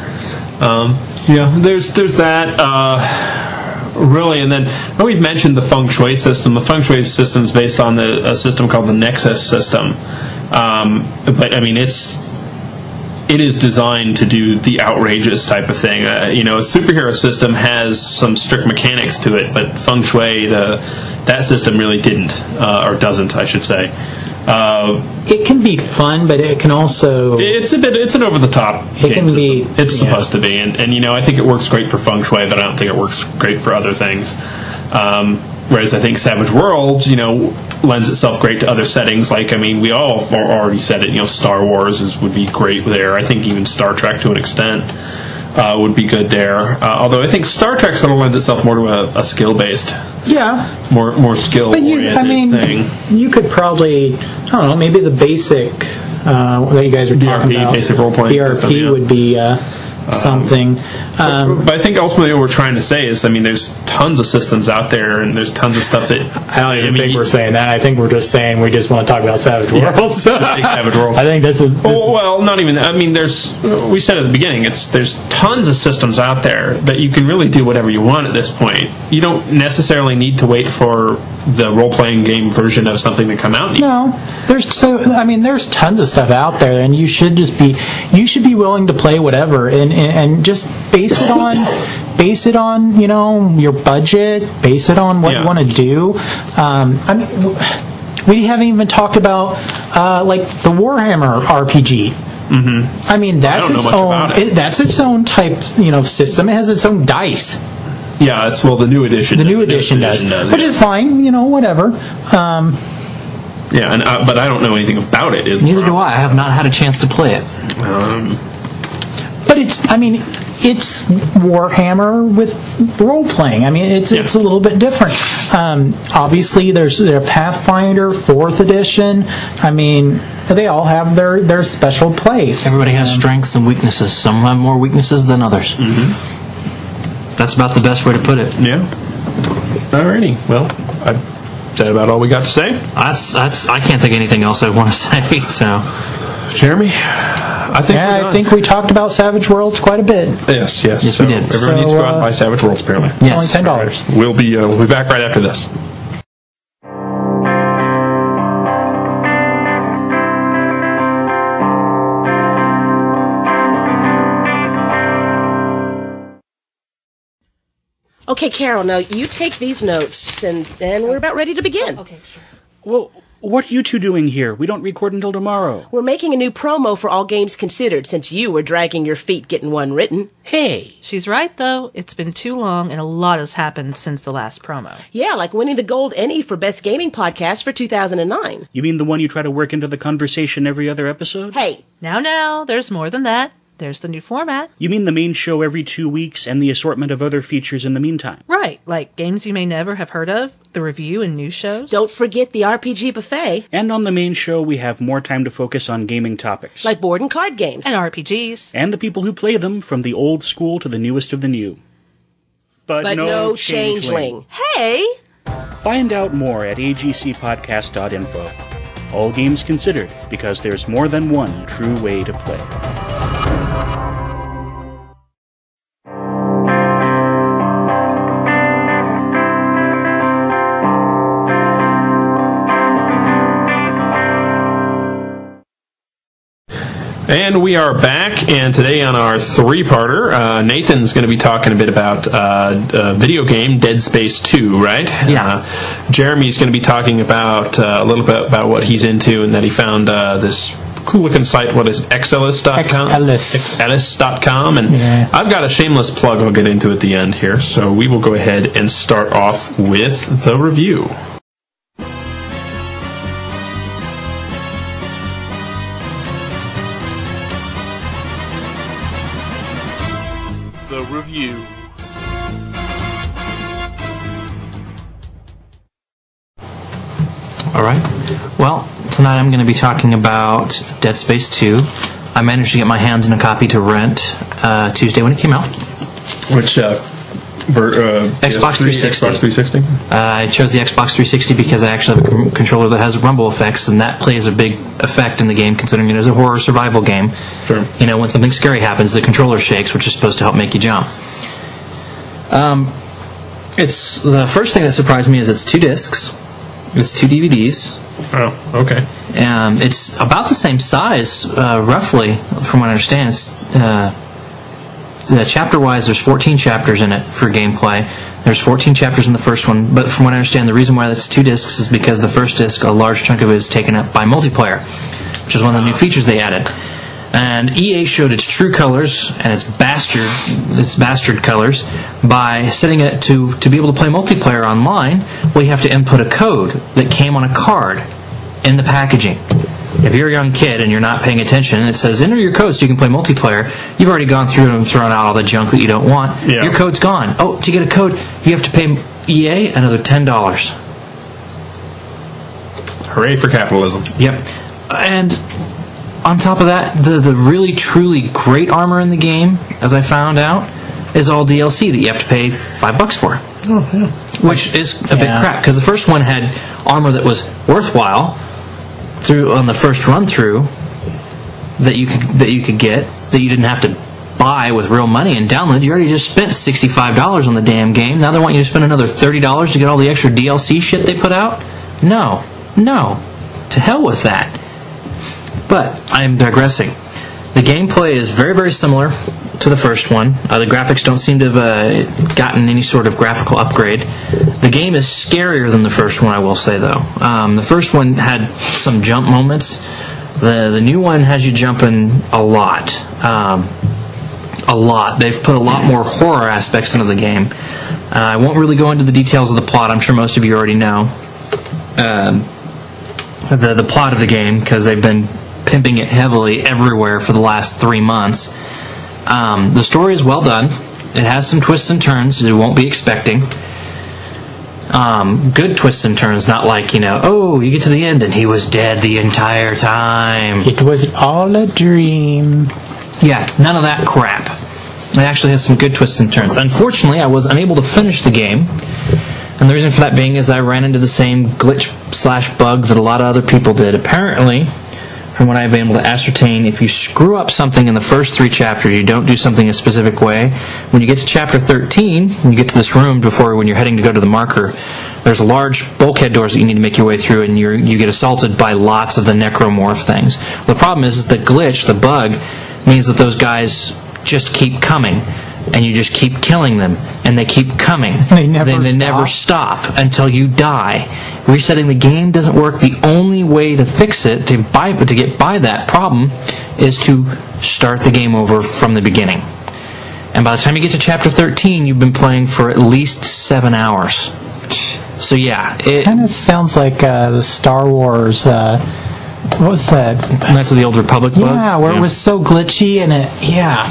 There's that. Really, and then we've mentioned the Feng Shui system. The Feng Shui system is based on a system called the Nexus system. But I mean, it is designed to do the outrageous type of thing. A superhero system has some strict mechanics to it, but Feng Shui, that system really didn't, or doesn't, I should say. It can be fun, but it can also... It's an over-the-top game system. It's supposed to be. And I think it works great for Feng Shui, but I don't think it works great for other things. Whereas I think Savage Worlds, lends itself great to other settings. Like, I mean, we all already said it, Star Wars would be great there. I think even Star Trek, to an extent, would be good there. Although I think Star Trek sort of lends itself more to a skill-based... Yeah. More skill-oriented thing. You could probably, I don't know, maybe the basic that you guys are talking about. Basic role-playing BRP would be something. But I think ultimately what we're trying to say is, I mean, there's tons of systems out there, and there's tons of stuff that... I don't even think we're saying that. I think we're just saying we just want to talk about Savage Worlds. Savage Worlds. I think this is... Well, not even that. I mean, we said at the beginning, there's tons of systems out there that you can really do whatever you want at this point. You don't necessarily need to wait for the role-playing game version of something to come out. No. There's tons of stuff out there, and you should be willing to play whatever, and just base it on your budget, base it on what you want to do. We haven't even talked about like the Warhammer RPG. Mm-hmm. I mean, that's its own type system. It has its own dice. Yeah, the new edition. The new edition does, which is fine. Whatever. Yeah, but I don't know anything about it. Neither do I. I have not had a chance to play it. But it's Warhammer with role playing. I mean, it's a little bit different. Obviously, there's Pathfinder 4th edition. I mean, they all have their special place. Everybody has strengths and weaknesses. Some have more weaknesses than others. Mm-hmm. That's about the best way to put it. Yeah. Alrighty. Well, I've said about all we got to say. I can't think of anything else I want to say. So, Jeremy, I think we talked about Savage Worlds quite a bit. Yes, we did. Everyone needs to go out and buy Savage Worlds, apparently. Yes. Only $10. We'll be back right after this. Okay, Carol, now you take these notes, and then we're about ready to begin. Okay, sure. Well, what are you two doing here? We don't record until tomorrow. We're making a new promo for All Games Considered, since you were dragging your feet getting one written. Hey! She's right, though. It's been too long, and a lot has happened since the last promo. Yeah, like winning the Gold Emmy for Best Gaming Podcast for 2009. You mean the one you try to work into the conversation every other episode? Hey! Now, there's more than that. There's the new format. You mean the main show every 2 weeks and the assortment of other features in the meantime? Right, like games you may never have heard of, the review and news shows. Don't forget the RPG buffet. And on the main show, we have more time to focus on gaming topics. Like board and card games. And RPGs. And the people who play them, from the old school to the newest of the new. But no changeling. Hey! Find out more at agcpodcast.info. All games considered, because there's more than one true way to play. And we are back, and today on our three-parter, Nathan's going to be talking a bit about a video game, Dead Space 2, right? Yeah. Jeremy's going to be talking about a little bit about what he's into, and that he found this cool-looking site. What is XEllis.com? XEllis.com. And I've got a shameless plug I'll get into at the end here, so we will go ahead and start off with the review. The review. All right. Well, tonight I'm going to be talking about Dead Space 2. I managed to get my hands on a copy to rent Tuesday when it came out. Which Xbox 360. Xbox 360? I chose the Xbox 360 because I actually have a controller that has rumble effects, and that plays a big effect in the game, considering it is a horror survival game. Sure. You know, when something scary happens, the controller shakes, which is supposed to help make you jump. It's the first thing that surprised me is it's 2 discs. It's 2 DVDs. Oh, okay. It's about the same size, roughly, from what I understand. It's, chapter-wise, there's 14 chapters in it for gameplay. There's 14 chapters in the first one, but from what I understand, the reason why that's 2 discs is because the first disc, a large chunk of it is taken up by multiplayer, which is one of the new features they added. And EA showed its true colors and its bastard colors by setting it to be able to play multiplayer online. Well, you have to input a code that came on a card in the packaging. If you're a young kid and you're not paying attention, it says enter your code so you can play multiplayer. You've already gone through and thrown out all the junk that you don't want. Yeah. Your code's gone. Oh, to get a code, you have to pay EA another $10. Hooray for capitalism. Yep. And on top of that, the really, truly great armor in the game, as I found out, is all DLC that you have to pay $5 for. Oh, yeah. Which is a bit crap, because the first one had armor that was worthwhile on the first run-through that you could get, that you didn't have to buy with real money and download. You already just spent $65 on the damn game. Now they want you to spend another $30 to get all the extra DLC shit they put out? No. To hell with that. But I'm digressing. The gameplay is very, very similar to the first one. The graphics don't seem to have gotten any sort of graphical upgrade. The game is scarier than the first one, I will say, though. The first one had some jump moments. The new one has you jumping a lot. They've put a lot more horror aspects into the game. I won't really go into the details of the plot. I'm sure most of you already know the plot of the game, because they've been pimping it heavily everywhere for the last 3 months. The story is well done. It has some twists and turns you won't be expecting. Good twists and turns, not like, you get to the end and he was dead the entire time. It was all a dream. Yeah, none of that crap. It actually has some good twists and turns. Unfortunately, I was unable to finish the game. And the reason for that being is I ran into the same glitch/bug that a lot of other people did. Apparently, from what I've been able to ascertain, if you screw up something in the first 3 chapters, you don't do something a specific way, when you get to chapter 13, when you get to this room when you're heading to go to the marker, there's large bulkhead doors that you need to make your way through, and you get assaulted by lots of the necromorph things. Well, the problem is the glitch, the bug, means that those guys just keep coming. And you just keep killing them, and they keep coming. They never stop until you die. Resetting the game doesn't work. The only way to fix it, to get by that problem, is to start the game over from the beginning. And by the time you get to chapter 13, you've been playing for at least 7 hours. So yeah, it kind of sounds like the Star Wars. What was that? Knights of the Old Republic bug? Yeah, where it was so glitchy and it. Yeah.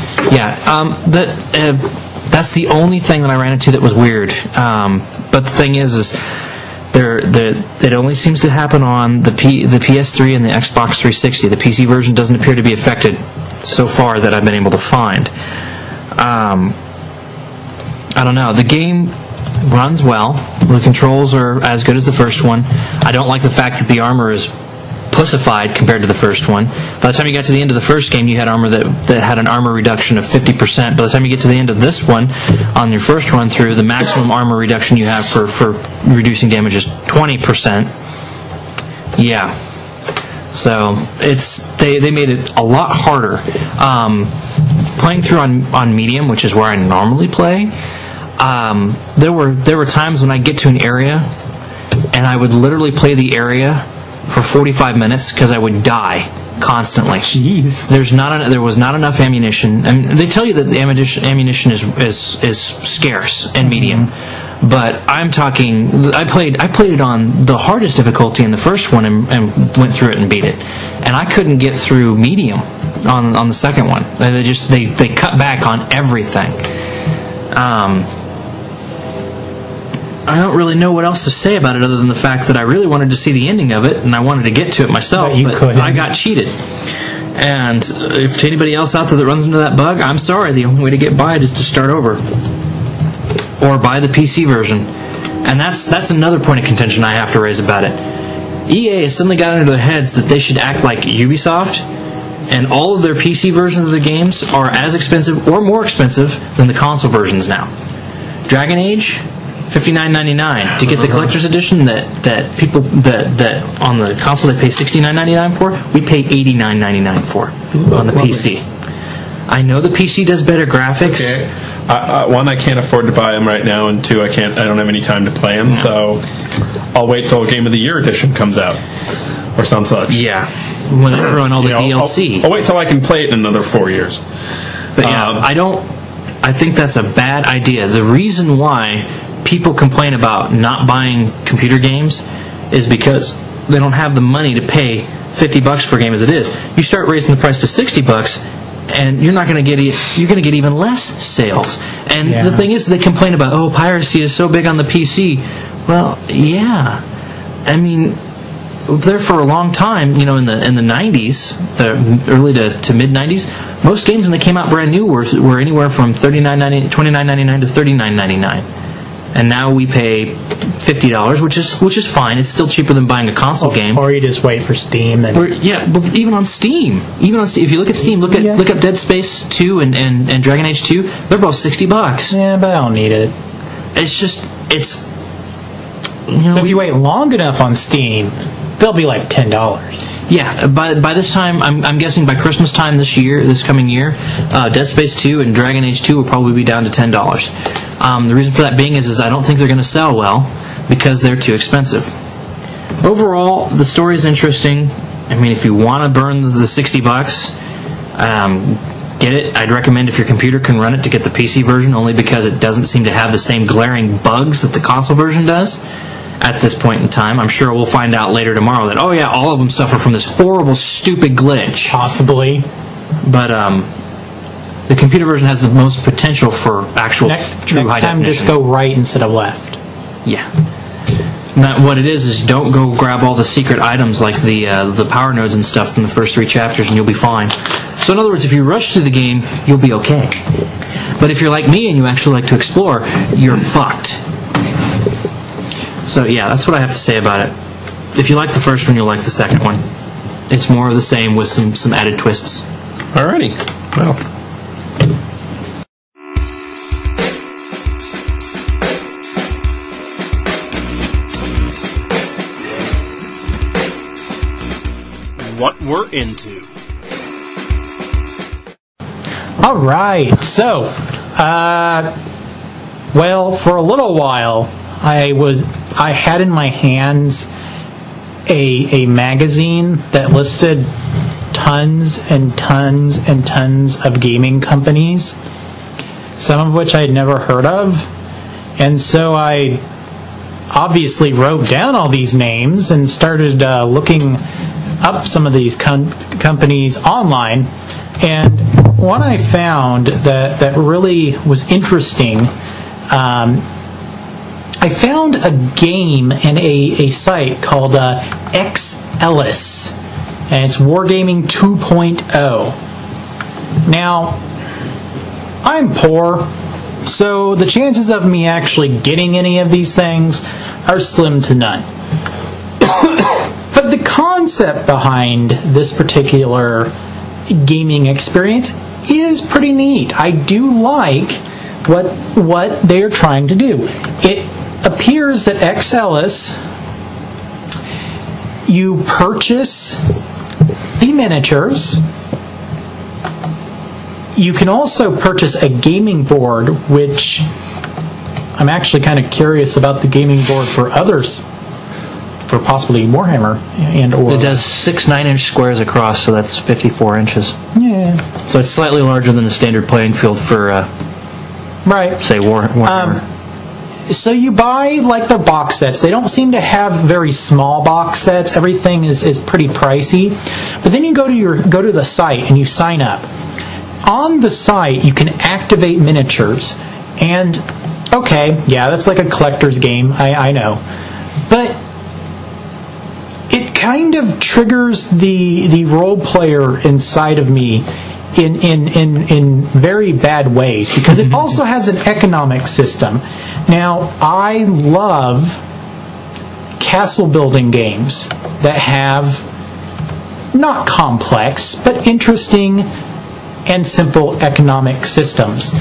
That's the only thing that I ran into that was weird. But the thing is it only seems to happen on the PS3 and the Xbox 360. The PC version doesn't appear to be affected so far that I've been able to find. I don't know. The game runs well. The controls are as good as the first one. I don't like the fact that the armor is pussified compared to the first one. By the time you got to the end of the first game, you had armor that had an armor reduction of 50%. By the time you get to the end of this one, on your first run through, the maximum armor reduction you have for reducing damage is 20%. Yeah. So they made it a lot harder. Playing through on medium, which is where I normally play, there were times when I get to an area and I would literally play the area for 45 minutes because I would die constantly. Jeez. There was not enough ammunition. I mean, they tell you that the ammunition is scarce in medium, but I'm talking. I played it on the hardest difficulty in the first one and went through it and beat it, and I couldn't get through medium on the second one. They cut back on everything. I don't really know what else to say about it other than the fact that I really wanted to see the ending of it and I wanted to get to it myself, but I got cheated. And if to anybody else out there that runs into that bug, I'm sorry, the only way to get by it is to start over or buy the PC version. And that's another point of contention I have to raise about it. EA has suddenly got into their heads that they should act like Ubisoft, and all of their PC versions of the games are as expensive or more expensive than the console versions now. Dragon Age, $59.99 to get the collector's edition that people that on the console they pay $69.99 for. We pay $89.99 for on the PC. I know the PC does better graphics. Okay. One, I can't afford to buy them right now, and two, I don't have any time to play them. So I'll wait till Game of the Year edition comes out or some such. Yeah, whenever on all the DLC. I'll wait till I can play it in another 4 years. But yeah, I think that's a bad idea. The reason why people complain about not buying computer games is because they don't have the money to pay $50 for a game as it is. You start raising the price to $60 and you're not going to get you're going to get even less sales. And the thing is, they complain about, piracy is so big on the PC. Well, yeah. I mean, there for a long time, in the 90s, the early to mid 90s, most games when they came out brand new were anywhere from $29.99 to $39.99. And now we pay $50, which is fine. It's still cheaper than buying a console game. Or you just wait for Steam. But even on Steam, if you look at Steam, look up Dead Space 2 and Dragon Age 2. They're both $60. Yeah, but I don't need it. It's if you wait long enough on Steam, they'll be like $10. Yeah, by this time, I'm guessing by Christmas time this coming year, Dead Space 2 and Dragon Age 2 will probably be down to $10. The reason for that being is I don't think they're going to sell well because they're too expensive. Overall, the story is interesting. I mean, if you want to burn the $60, get it. I'd recommend if your computer can run it to get the PC version, only because it doesn't seem to have the same glaring bugs that the console version does at this point in time. I'm sure we'll find out later tomorrow that, all of them suffer from this horrible, stupid glitch. Possibly. But, the computer version has the most potential for actual true high definition. Next time, just go right instead of left. Yeah. Now, what it is don't go grab all the secret items like the power nodes and stuff from the first 3 chapters, and you'll be fine. So in other words, if you rush through the game, you'll be okay. But if you're like me and you actually like to explore, you're fucked. So yeah, that's what I have to say about it. If you like the first one, you'll like the second one. It's more of the same with some added twists. Alrighty. Well. What we're into. All right, so, for a little while, I had in my hands a magazine that listed tons and tons and tons of gaming companies, some of which I had never heard of, and so I obviously wrote down all these names and started looking up some of these companies online, and one I found that really was interesting, I found a game and a site called XEllis, and it's Wargaming 2.0. Now, I'm poor, so the chances of me actually getting any of these things are slim to none. But the concept behind this particular gaming experience is pretty neat. I do like what they're trying to do. It appears that XEllis, you purchase 50 miniatures. You can also purchase a gaming board, which I'm actually kind of curious about the gaming board for others, for possibly Warhammer and or. It does 6 9-inch squares across, so that's 54 inches. Yeah. So it's slightly larger than the standard playing field for, right. say, Warhammer. So you buy like their box sets. They don't seem to have very small box sets. Everything is pretty pricey. But then you go to the site and you sign up. On the site, you can activate miniatures. And, okay, yeah, that's like a collector's game. I know. But it kind of triggers the role player inside of me in very bad ways, because it also has an economic system. Now, I love castle building games that have not complex, but interesting and simple economic systems.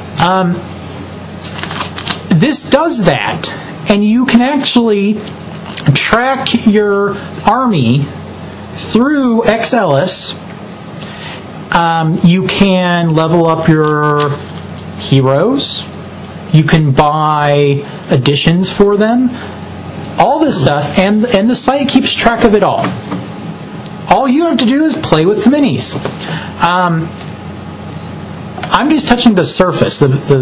This does that, and you can actually track your army through XLS. You can level up your heroes. You can buy additions for them. All this stuff, and the site keeps track of it all. All you have to do is play with the minis. I'm just touching the surface.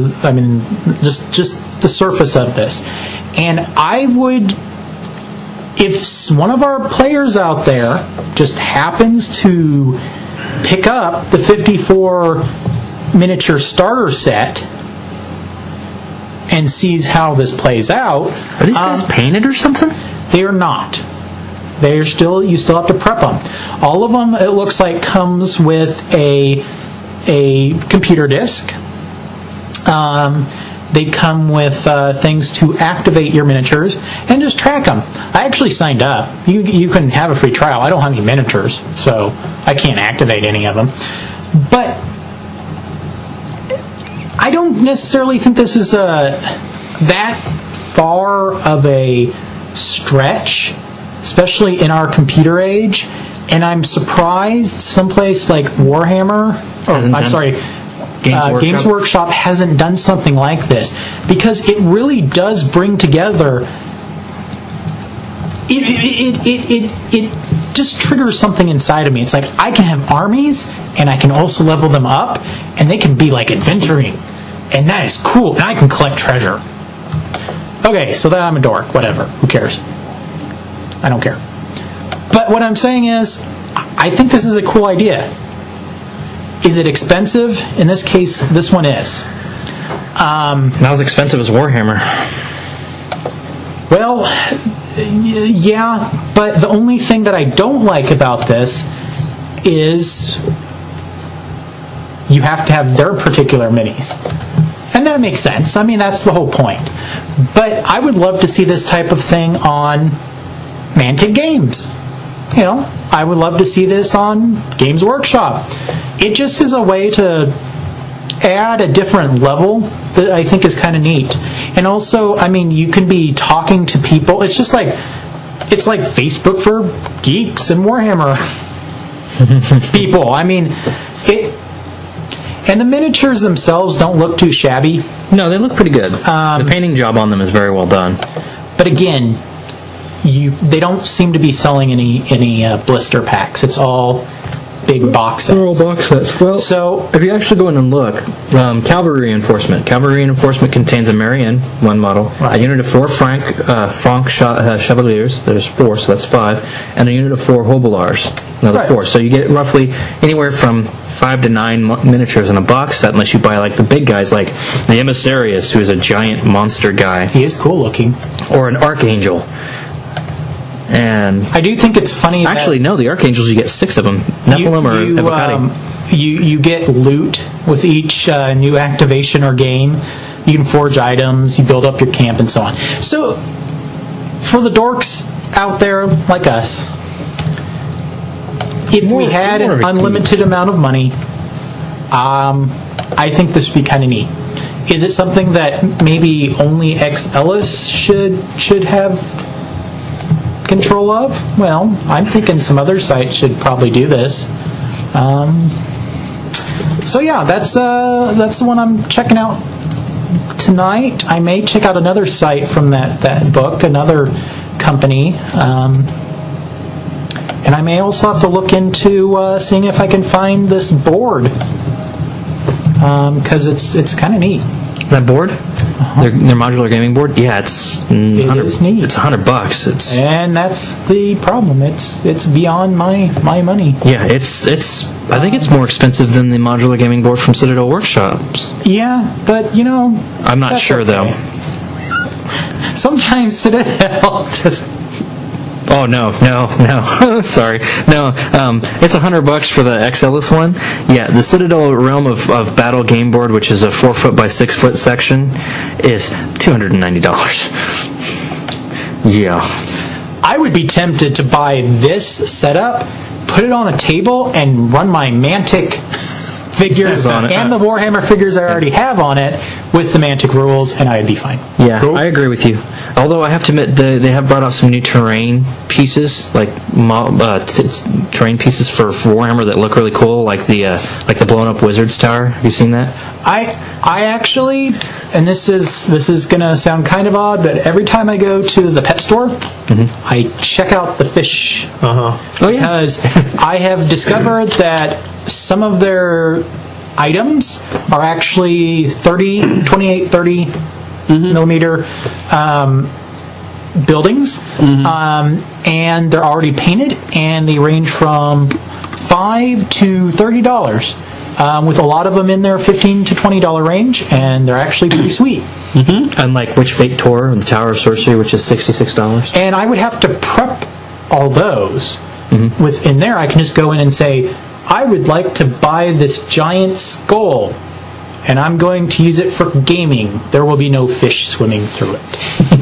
Just the surface of this. And I would, if one of our players out there just happens to pick up the 54 miniature starter set and sees how this plays out. Are these guys painted or something? They are not. You still have to prep them. All of them, it looks like, comes with a computer disc. They come with things to activate your miniatures and just track them. I actually signed up. You can have a free trial. I don't have any miniatures, so I can't activate any of them. But I don't necessarily think this is that far of a stretch, especially in our computer age. And I'm surprised someplace like Warhammer, Games Workshop hasn't done something like this, because it really does bring together. It just triggers something inside of me. It's like I can have armies, and I can also level them up, and they can be like adventuring, and that is cool. And I can collect treasure. Okay, so that I'm a dork. Whatever. Who cares? I don't care. But what I'm saying is, I think this is a cool idea. Is it expensive? In this case, this one is. Not as expensive as Warhammer. Well, yeah, but the only thing that I don't like about this is you have to have their particular minis. And that makes sense. I mean, that's the whole point. But I would love to see this type of thing on Mantic Games. You know, I would love to see this on Games Workshop. It just is a way to add a different level that I think is kind of neat. And also, I mean, you can be talking to people. It's just like, it's like Facebook for geeks and Warhammer people. I mean, and the miniatures themselves don't look too shabby. No, they look pretty good. The painting job on them is very well done. But again, they don't seem to be selling any blister packs. It's all big box sets. They're all box sets. Well, so if you actually go in and look, Cavalry Reinforcement. Cavalry Reinforcement contains a Marianne, one model, right, a unit of 4 Frank Chevaliers, there's 4, so that's 5, and a unit of 4 Hobelars, another right, 4. So you get roughly anywhere from 5 to 9 miniatures in a box set, unless you buy like the big guys like the Emissarius, who is a giant monster guy. He is cool looking. Or an Archangel. And I do think it's funny. Actually, no, the Archangels, you get 6 of them. Nephilim or Evocati. You get loot with each new activation or game. You can forge items, you build up your camp, and so on. So, for the dorks out there like us, if we had an unlimited amount of money, I think this would be kind of neat. Is it something that maybe only XLS should have control of, well, I'm thinking some other sites should probably do this. So yeah, that's the one I'm checking out tonight. I may check out another site from that book, another company, and I may also have to look into seeing if I can find this board, because it's kind of neat. That board? Their modular gaming board? Yeah, it is neat. It's $100. And that's the problem. It's beyond my money. Yeah, I think it's more expensive than the modular gaming board from Citadel Workshops. Yeah, but I'm not sure though. Sometimes Citadel just. Oh no! Sorry, no. It's $100 for the XLS one. Yeah, the Citadel Realm of Battle game board, which is a 4-foot by 6-foot section, is $290. Yeah, I would be tempted to buy this setup, put it on a table, and run my Mantic figures on it. And the Warhammer figures I already have on it with the Mantic rules, and I'd be fine. Yeah, cool. I agree with you. Although I have to admit, they have brought out some new terrain pieces, like terrain pieces for Warhammer that look really cool, like the blown up Wizard's Tower. Have you seen that? I actually, and this is gonna sound kind of odd, but every time I go to the pet store, I check out the fish. Oh yeah, because I have discovered that some of their items are actually 30 millimeter buildings, and they're already painted, and they range from $5 to $30, with a lot of them in their $15 to $20 range, and they're actually pretty sweet. Unlike Witch Fate Tor, the Tower of Sorcery, which is $66. And I would have to prep all those. Within there, I can just go in and say, I would like to buy this giant skull, and I'm going to use it for gaming. There will be no fish swimming through it.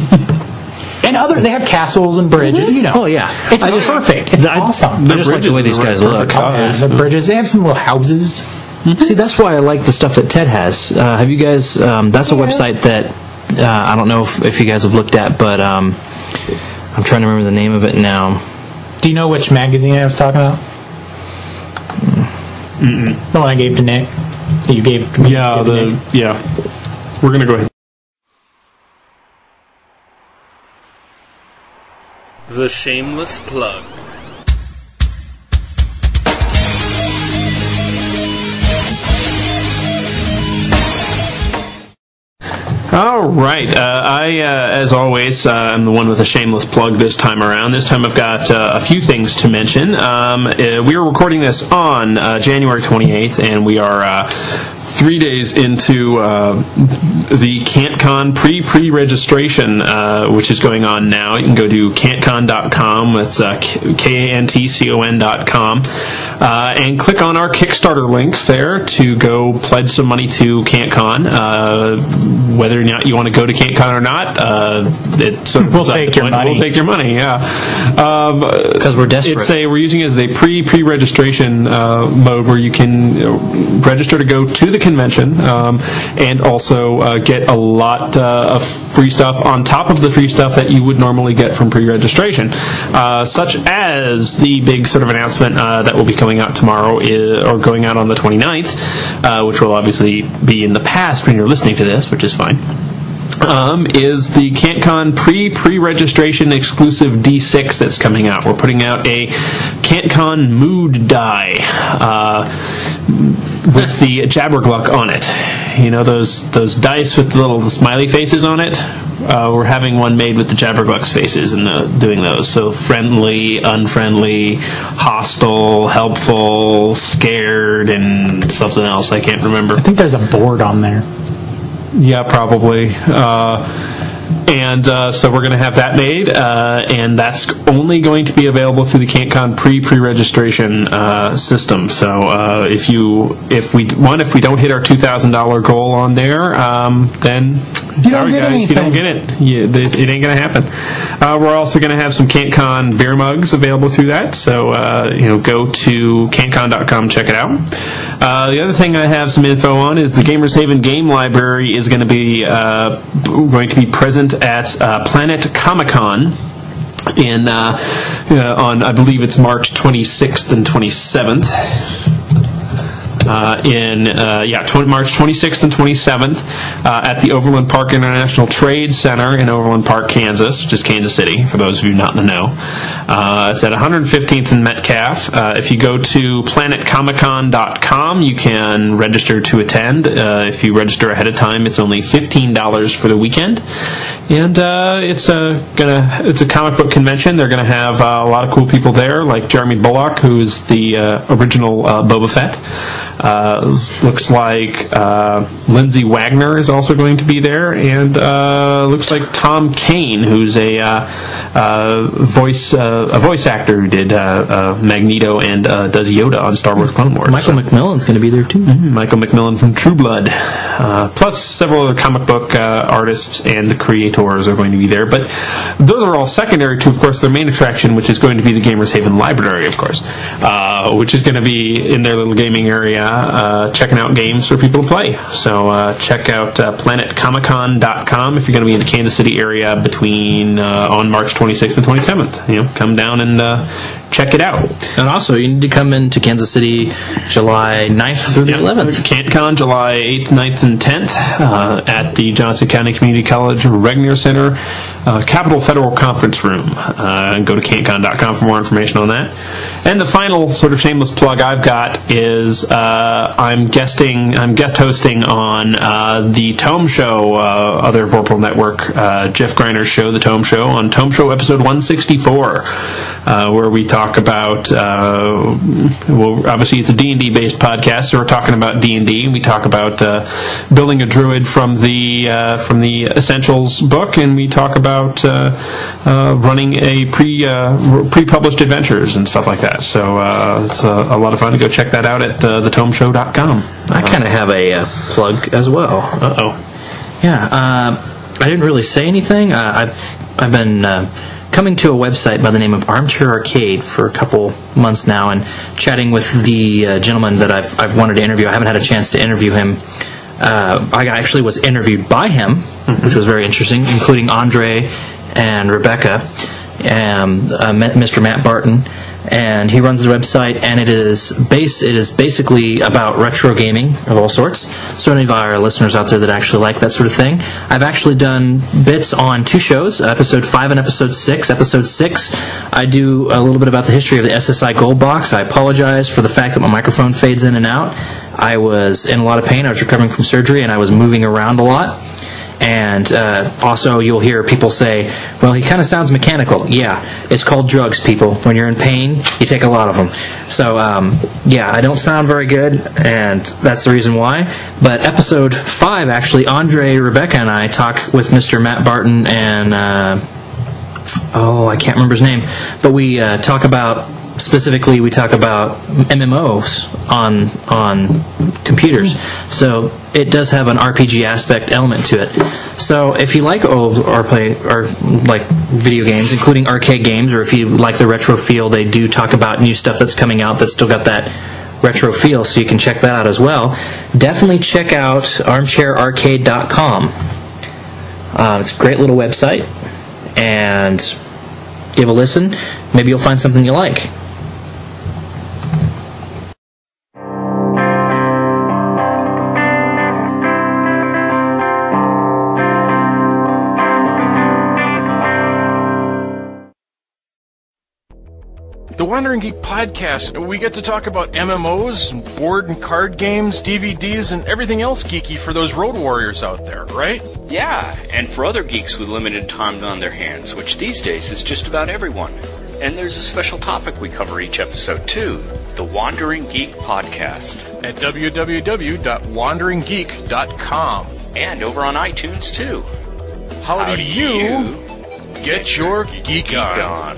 And they have castles and bridges, Oh yeah, it's perfect. It's awesome. I just like the way these guys look. The bridges, they have some little houses. See, that's why I like the stuff that Ted has. Have you guys? That's a website that I don't know if you guys have looked at, but I'm trying to remember the name of it now. Do you know which magazine I was talking about? The one I gave to Nick. That you gave to me. Yeah. We're gonna go ahead. The Shameless Plug. All right. As always, I'm the one with a shameless plug this time around. This time I've got a few things to mention. We are recording this on January 28th, and we are 3 days into the CantCon pre-registration, which is going on now. You can go to cantcon.com. That's KANTCON.com. And click on our Kickstarter links there to go pledge some money to CantCon. Whether or not you want to go to CantCon or not, we'll take your money. We'll take your money, yeah. Because we're desperate. We're using it as a pre-registration mode where you can register to go to the convention, and also get a lot of free stuff on top of the free stuff that you would normally get from pre-registration, such as the big sort of announcement that will be coming out tomorrow, or going out on the 29th, which will obviously be in the past when you're listening to this, which is fine. Is the CantCon pre-registration exclusive D6 that's coming out. We're putting out a CantCon mood die with the Jabbergluck on it. You know, those dice with the little smiley faces on it? We're having one made with the Jabbergluck's faces and doing those. So friendly, unfriendly, hostile, helpful, scared, and something else I can't remember. I think there's a board on there. Yeah, probably. So we're going to have that made, and that's only going to be available through the CantCon pre-registration system. So if we don't hit our $2,000 goal on there, then sorry guys, if you don't get it, it ain't going to happen. We're also going to have some CantCon beer mugs available through that. So go to cantcon.com, check it out. The other thing I have some info on is the Gamers Haven Game Library is going to be present at Planet Comic-Con on, I believe it's March 26th and 27th. March 26th and 27th at the Overland Park International Trade Center in Overland Park, Kansas, which is Kansas City, for those of you not in the know. It's at 115th and Metcalf. If you go to planetcomiccon.com, you can register to attend. If you register ahead of time, it's only $15 for the weekend. And it's a comic book convention. They're going to have a lot of cool people there, like Jeremy Bullock, who is the original Boba Fett. Looks like Lindsay Wagner is also going to be there, and looks like Tom Kane, who's a voice actor who did Magneto and does Yoda on Star Wars Clone Wars. Michael McMillan's going to be there too. Mm-hmm. Michael McMillan from True Blood, plus several other comic book artists and creators are going to be there. But those are all secondary to, of course, their main attraction, which is going to be the Gamers Haven Library, of course, which is going to be in their little gaming area, checking out games for people to play. So check out planetcomiccon.com if you're going to be in the Kansas City area between on March 26th and 27th. Come down and check it out. And also, you need to come into Kansas City July 9th through the 11th. CantCon, July 8th, 9th, and 10th at the Johnson County Community College Regnier Center, Capitol Federal Conference Room. Go to CantCon.com for more information on that. And the final sort of shameless plug I've got is I'm guest hosting on the Tome Show, other Vorpal Network, Jeff Greiner's show, The Tome Show, on Tome Show episode 164, where we talk about, obviously it's a D&D based podcast, so we're talking about D&D, and we talk about building a druid from the Essentials book, and we talk about running a pre-published adventures and stuff like that. So it's a lot of fun to go check that out at thetomeshow.com. I kind of have a plug as well. Yeah, I didn't really say anything. I've been coming to a website by the name of Armchair Arcade for a couple months now, and chatting with the gentleman that I've wanted to interview. I haven't had a chance to interview him. I actually was interviewed by him, which was very interesting, including Andre and Rebecca and Mr. Matt Barton. And he runs the website, and it is basically about retro gaming of all sorts. So any of our listeners out there that actually like that sort of thing, I've actually done bits on two shows, episode 5 and episode 6. Episode 6, I do a little bit about the history of the SSI Gold Box. I apologize for the fact that my microphone fades in and out. I was in a lot of pain. I was recovering from surgery, and I was moving around a lot. And also you'll hear people say, well, he kind of sounds mechanical. Yeah, it's called drugs, people. When you're in pain, you take a lot of them. So, I don't sound very good, and that's the reason why. But episode 5, actually, Andre, Rebecca, and I talk with Mr. Matt Barton and, I can't remember his name, but we talk about MMOs on computers. So it does have an RPG aspect element to it. So if you like old or like video games, including arcade games, or if you like the retro feel, they do talk about new stuff that's coming out that's still got that retro feel, so you can check that out as well. Definitely check out armchairarcade.com. It's a great little website, and give a listen. Maybe you'll find something you like. The Wandering Geek Podcast, we get to talk about MMOs, board and card games, DVDs, and everything else geeky for those road warriors out there, right? Yeah, and for other geeks with limited time on their hands, which these days is just about everyone. And there's a special topic we cover each episode, too. The Wandering Geek Podcast. At www.wanderinggeek.com. And over on iTunes, too. How do you get your geek on?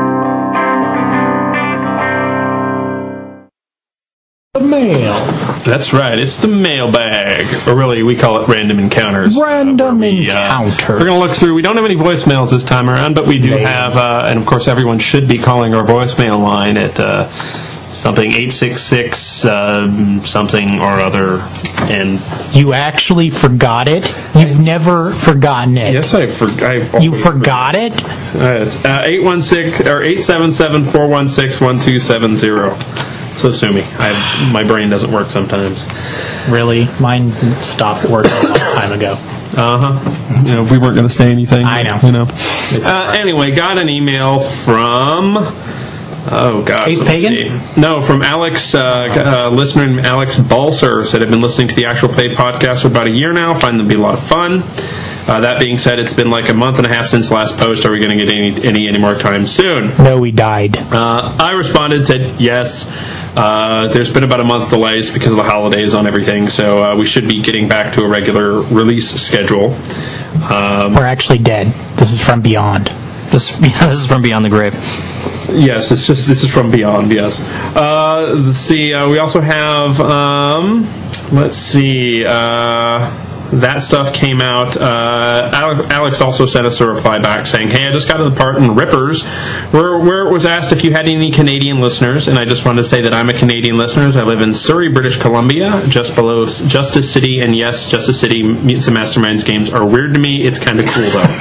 Mail. That's right. It's the mailbag. Or really, we call it Random Encounters. Random Encounters. We're going to look through. We don't have any voicemails this time around, but we do have, and of course everyone should be calling our voicemail line at something 866 something or other. And you actually forgot it? You've never forgotten it? Yes, I forgot. You forgot it? It's 816 or 877-416-1270. So sue me. My brain doesn't work sometimes. Really? Mine stopped working a long time ago. You know, we weren't going to say anything. I know. You know. Anyway, got an email from. Oh gosh. Eighth Pagan? No, from Alex, listener Alex Balser said, I've been listening to the Actual Play podcast for about a year now. Find them to be a lot of fun. That being said, it's been like a month and a half since the last post. Are we going to get any more time soon? No, we died. I responded, said yes. There's been about a month delays because of the holidays on everything, so we should be getting back to a regular release schedule. We're actually dead. This is from beyond. This is from beyond the grave. Yes, this is from beyond. Yes. Let's see. We also have. Let's see. That stuff came out. Alex also sent us a reply back saying, "Hey, I just got to the part in Rippers where it was asked if you had any Canadian listeners, and I just wanted to say that I'm a Canadian listener. I live in Surrey, British Columbia, just below Justice City, and yes, Justice City Mutants and Masterminds games are weird to me. It's kind of cool though."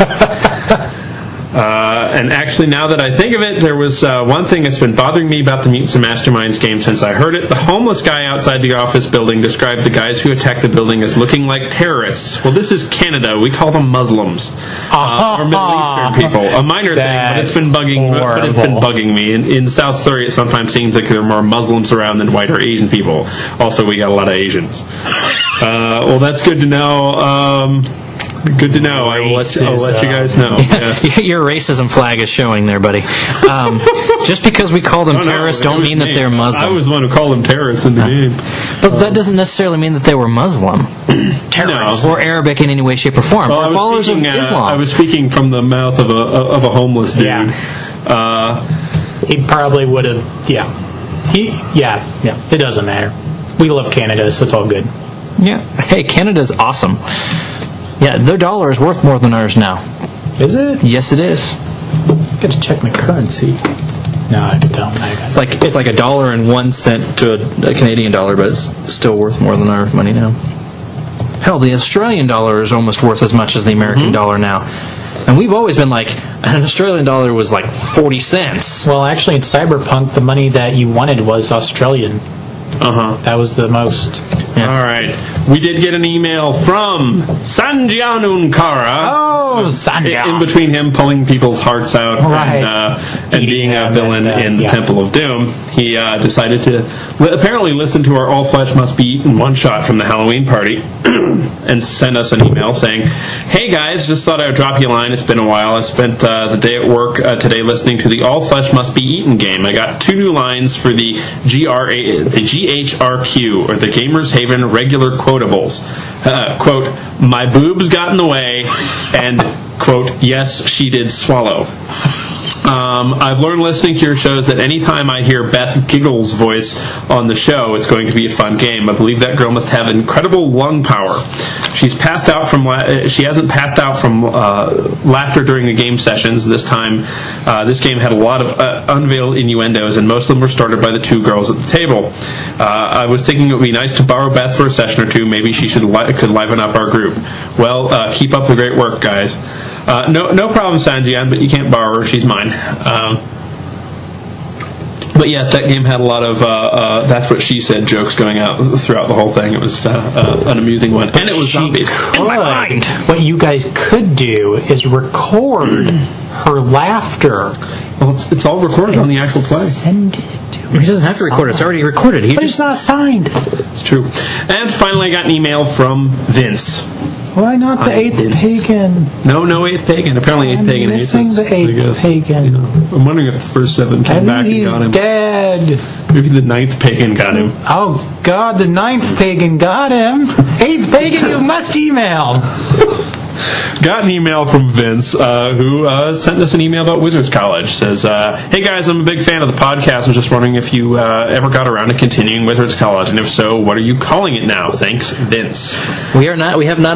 And actually, now that I think of it, there was one thing that's been bothering me about the Mutants and Masterminds game since I heard it. The homeless guy outside the office building described the guys who attacked the building as looking like terrorists. Well, this is Canada. We call them Muslims. Or Middle Eastern people. A minor thing, but it's been bugging me. In South Surrey, it sometimes seems like there are more Muslims around than white or Asian people. Also, we got a lot of Asians. Well, that's good to know. Good to know. I'll let you guys know. Yes. Your racism flag is showing there, buddy. Just because we call them terrorists don't mean that they're Muslim. I was the one who called them terrorists in the game. But that doesn't necessarily mean that they were Muslim. Terrorists. Or Arabic in any way, shape, or form. Or followers of Islam. I was speaking from the mouth of a homeless dude. Yeah. He probably would have... Yeah. It doesn't matter. We love Canada, so it's all good. Yeah. Hey, Canada's awesome. Yeah, their dollar is worth more than ours now. Is it? Yes, it is. I got to check my currency. No, I don't. It's like $1.01 to a Canadian dollar, but it's still worth more than our money now. Hell, the Australian dollar is almost worth as much as the American dollar now. And we've always been like, an Australian dollar was like 40 cents. Well, actually, in Cyberpunk, the money that you wanted was Australian. That was the most. Yeah. All right. We did get an email from Sanjan Unkara. Oh, Sanjan. In between him pulling people's hearts out and being a villain in the Temple of Doom, he decided to apparently listen to our All Flesh Must Be Eaten one-shot from the Halloween party and send us an email saying, "Hey guys, just thought I would drop you a line. It's been a while. I spent the day at work today listening to the All Flesh Must Be Eaten game. I got 2 new lines for the GHRQ, or the Gamers Haven regular quotables. Quote, my boobs got in the way, and, quote, yes, she did swallow. I've learned listening to your shows that anytime I hear Beth Giggles' voice on the show, it's going to be a fun game. I believe that girl must have incredible lung power. She hasn't passed out from laughter during the game sessions. This time, this game had a lot of unveiled innuendos, and most of them were started by the 2 girls at the table. I was thinking it would be nice to borrow Beth for a session or 2. Maybe she could liven up our group. Well, keep up the great work, guys. No problem, Sanjian, but you can't borrow her. She's mine. But yes, that game had a lot of that's what she said jokes going out throughout the whole thing. It was an amusing one. And it was zombies. In my mind. What you guys could do is record her laughter. Well, it's all recorded on the actual play. Send it. He doesn't have to record it. It's already recorded. But it's not signed. It's true. And finally, I got an email from Vince. Why not the 8th pagan? No 8th pagan. Apparently 8th pagan hates us. Missing the 8th pagan. You know, I'm wondering if the first 7 came back and got him. He's dead. Maybe the 9th pagan got him. Oh, God, the 9th pagan got him. 8th pagan, you must email. got an email from Vince, who sent us an email about Wizards College. Says, "Hey guys, I'm a big fan of the podcast. I'm just wondering if you ever got around to continuing Wizards College, and if so, what are you calling it now? Thanks, Vince." We have not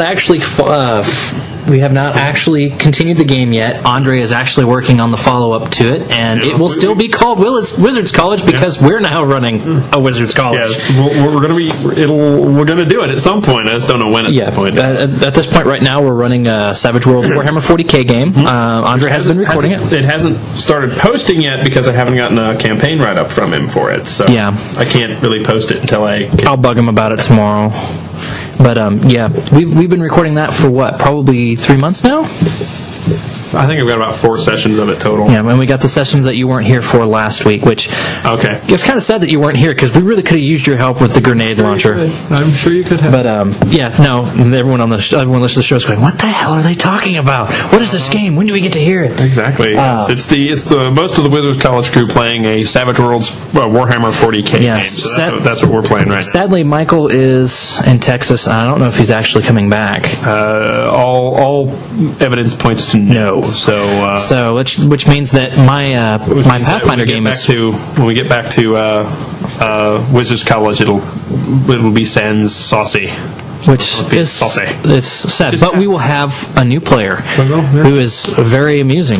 actually continued the game yet. Andre is actually working on the follow-up to it, and it will still be called Wizards College because we're now running a Wizards College. Yes, we're going to do it at some point. I just don't know when. At this point. At this point, right now, we're running a Savage World Warhammer 40K game. Andre has been recording it. It hasn't started posting yet because I haven't gotten a campaign write-up from him for it. So I can't really post it until I'll bug him about it tomorrow. But we've been recording that for what? Probably 3 months now? I think I've got about 4 sessions of it total. Yeah, and we got the sessions that you weren't here for last week, which... Okay. It's kind of sad that you weren't here, because we really could have used your help with the grenade launcher. I'm sure you could have. But, everyone listening to the show is going, what the hell are they talking about? What is this game? When do we get to hear it? Exactly. It's the most of the Wizards College crew playing a Savage Worlds Warhammer 40K game. So that's what we're playing right now. Sadly, Michael is in Texas, and I don't know if he's actually coming back. All evidence points to no. So which means that my Pathfinder game is when we get back to Wizards College, it'll be sans saucy. Which is saucy. It's sad, but we will have a new player who is very amusing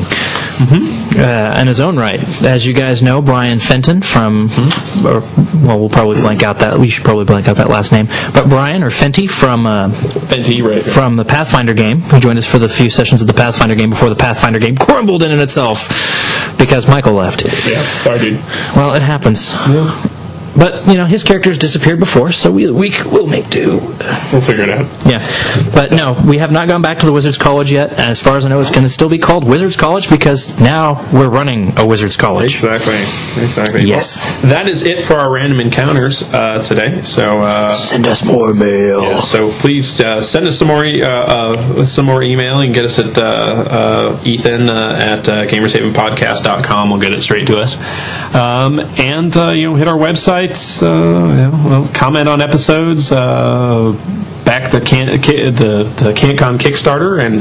in his own right. As you guys know, Brian Fenton from we'll probably blank out that. We should probably blank out that last name. But Brian or Fenty from from the Pathfinder game, who joined us for the few sessions of the Pathfinder game before the Pathfinder game crumbled in itself because Michael left. Yeah, sorry, dude. Well, it happens. Yeah. But, his character's disappeared before, so we'll make do. We'll figure it out. Yeah. But, no, we have not gone back to the Wizards College yet. And as far as I know, it's going to still be called Wizards College because now we're running a Wizards College. Exactly. Yes. Well, that is it for our random encounters today. So send us more mail. Yeah, so please send us some more email. You can get us at Ethan at gamershavenpodcast.com. We'll get it straight to us. And hit our website. Comment on episodes, back the CanCon Kickstarter, and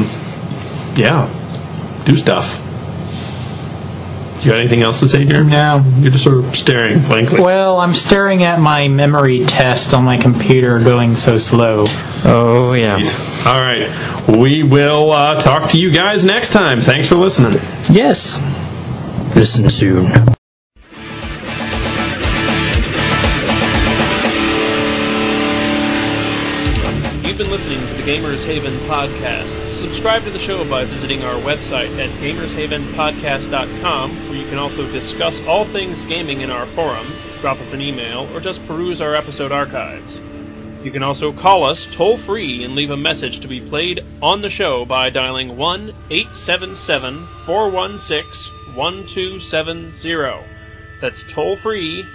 do stuff. You got anything else to say here? No. You're just sort of staring blankly. Well, I'm staring at my memory test on my computer going so slow. Oh, yeah. All right. We will talk to you guys next time. Thanks for listening. Yes. Listen soon. You've been listening to the Gamers Haven podcast. Subscribe to the show by visiting our website at gamershavenpodcast.com, where you can also discuss all things gaming in our forum, drop us an email, or just peruse our episode archives. You can also call us toll-free and leave a message to be played on the show by dialing 1-877-416-1270. That's toll-free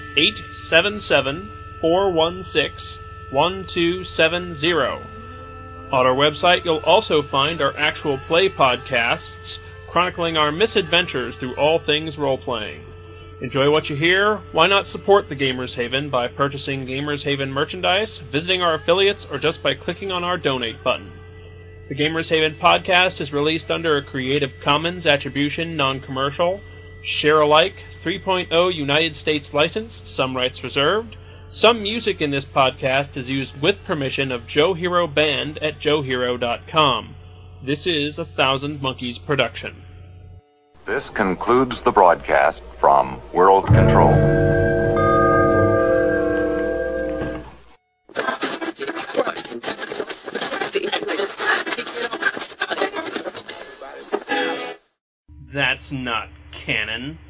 877-416-1270. On our website, you'll also find our actual play podcasts, chronicling our misadventures through all things role-playing. Enjoy what you hear? Why not support the Gamers Haven by purchasing Gamers Haven merchandise, visiting our affiliates, or just by clicking on our donate button? The Gamers Haven podcast is released under a Creative Commons Attribution Non-Commercial, Share-alike 3.0 United States license, some rights reserved. Some music in this podcast is used with permission of Joe Hero Band at joehero.com. This is a Thousand Monkeys production. This concludes the broadcast from World Control. That's not canon.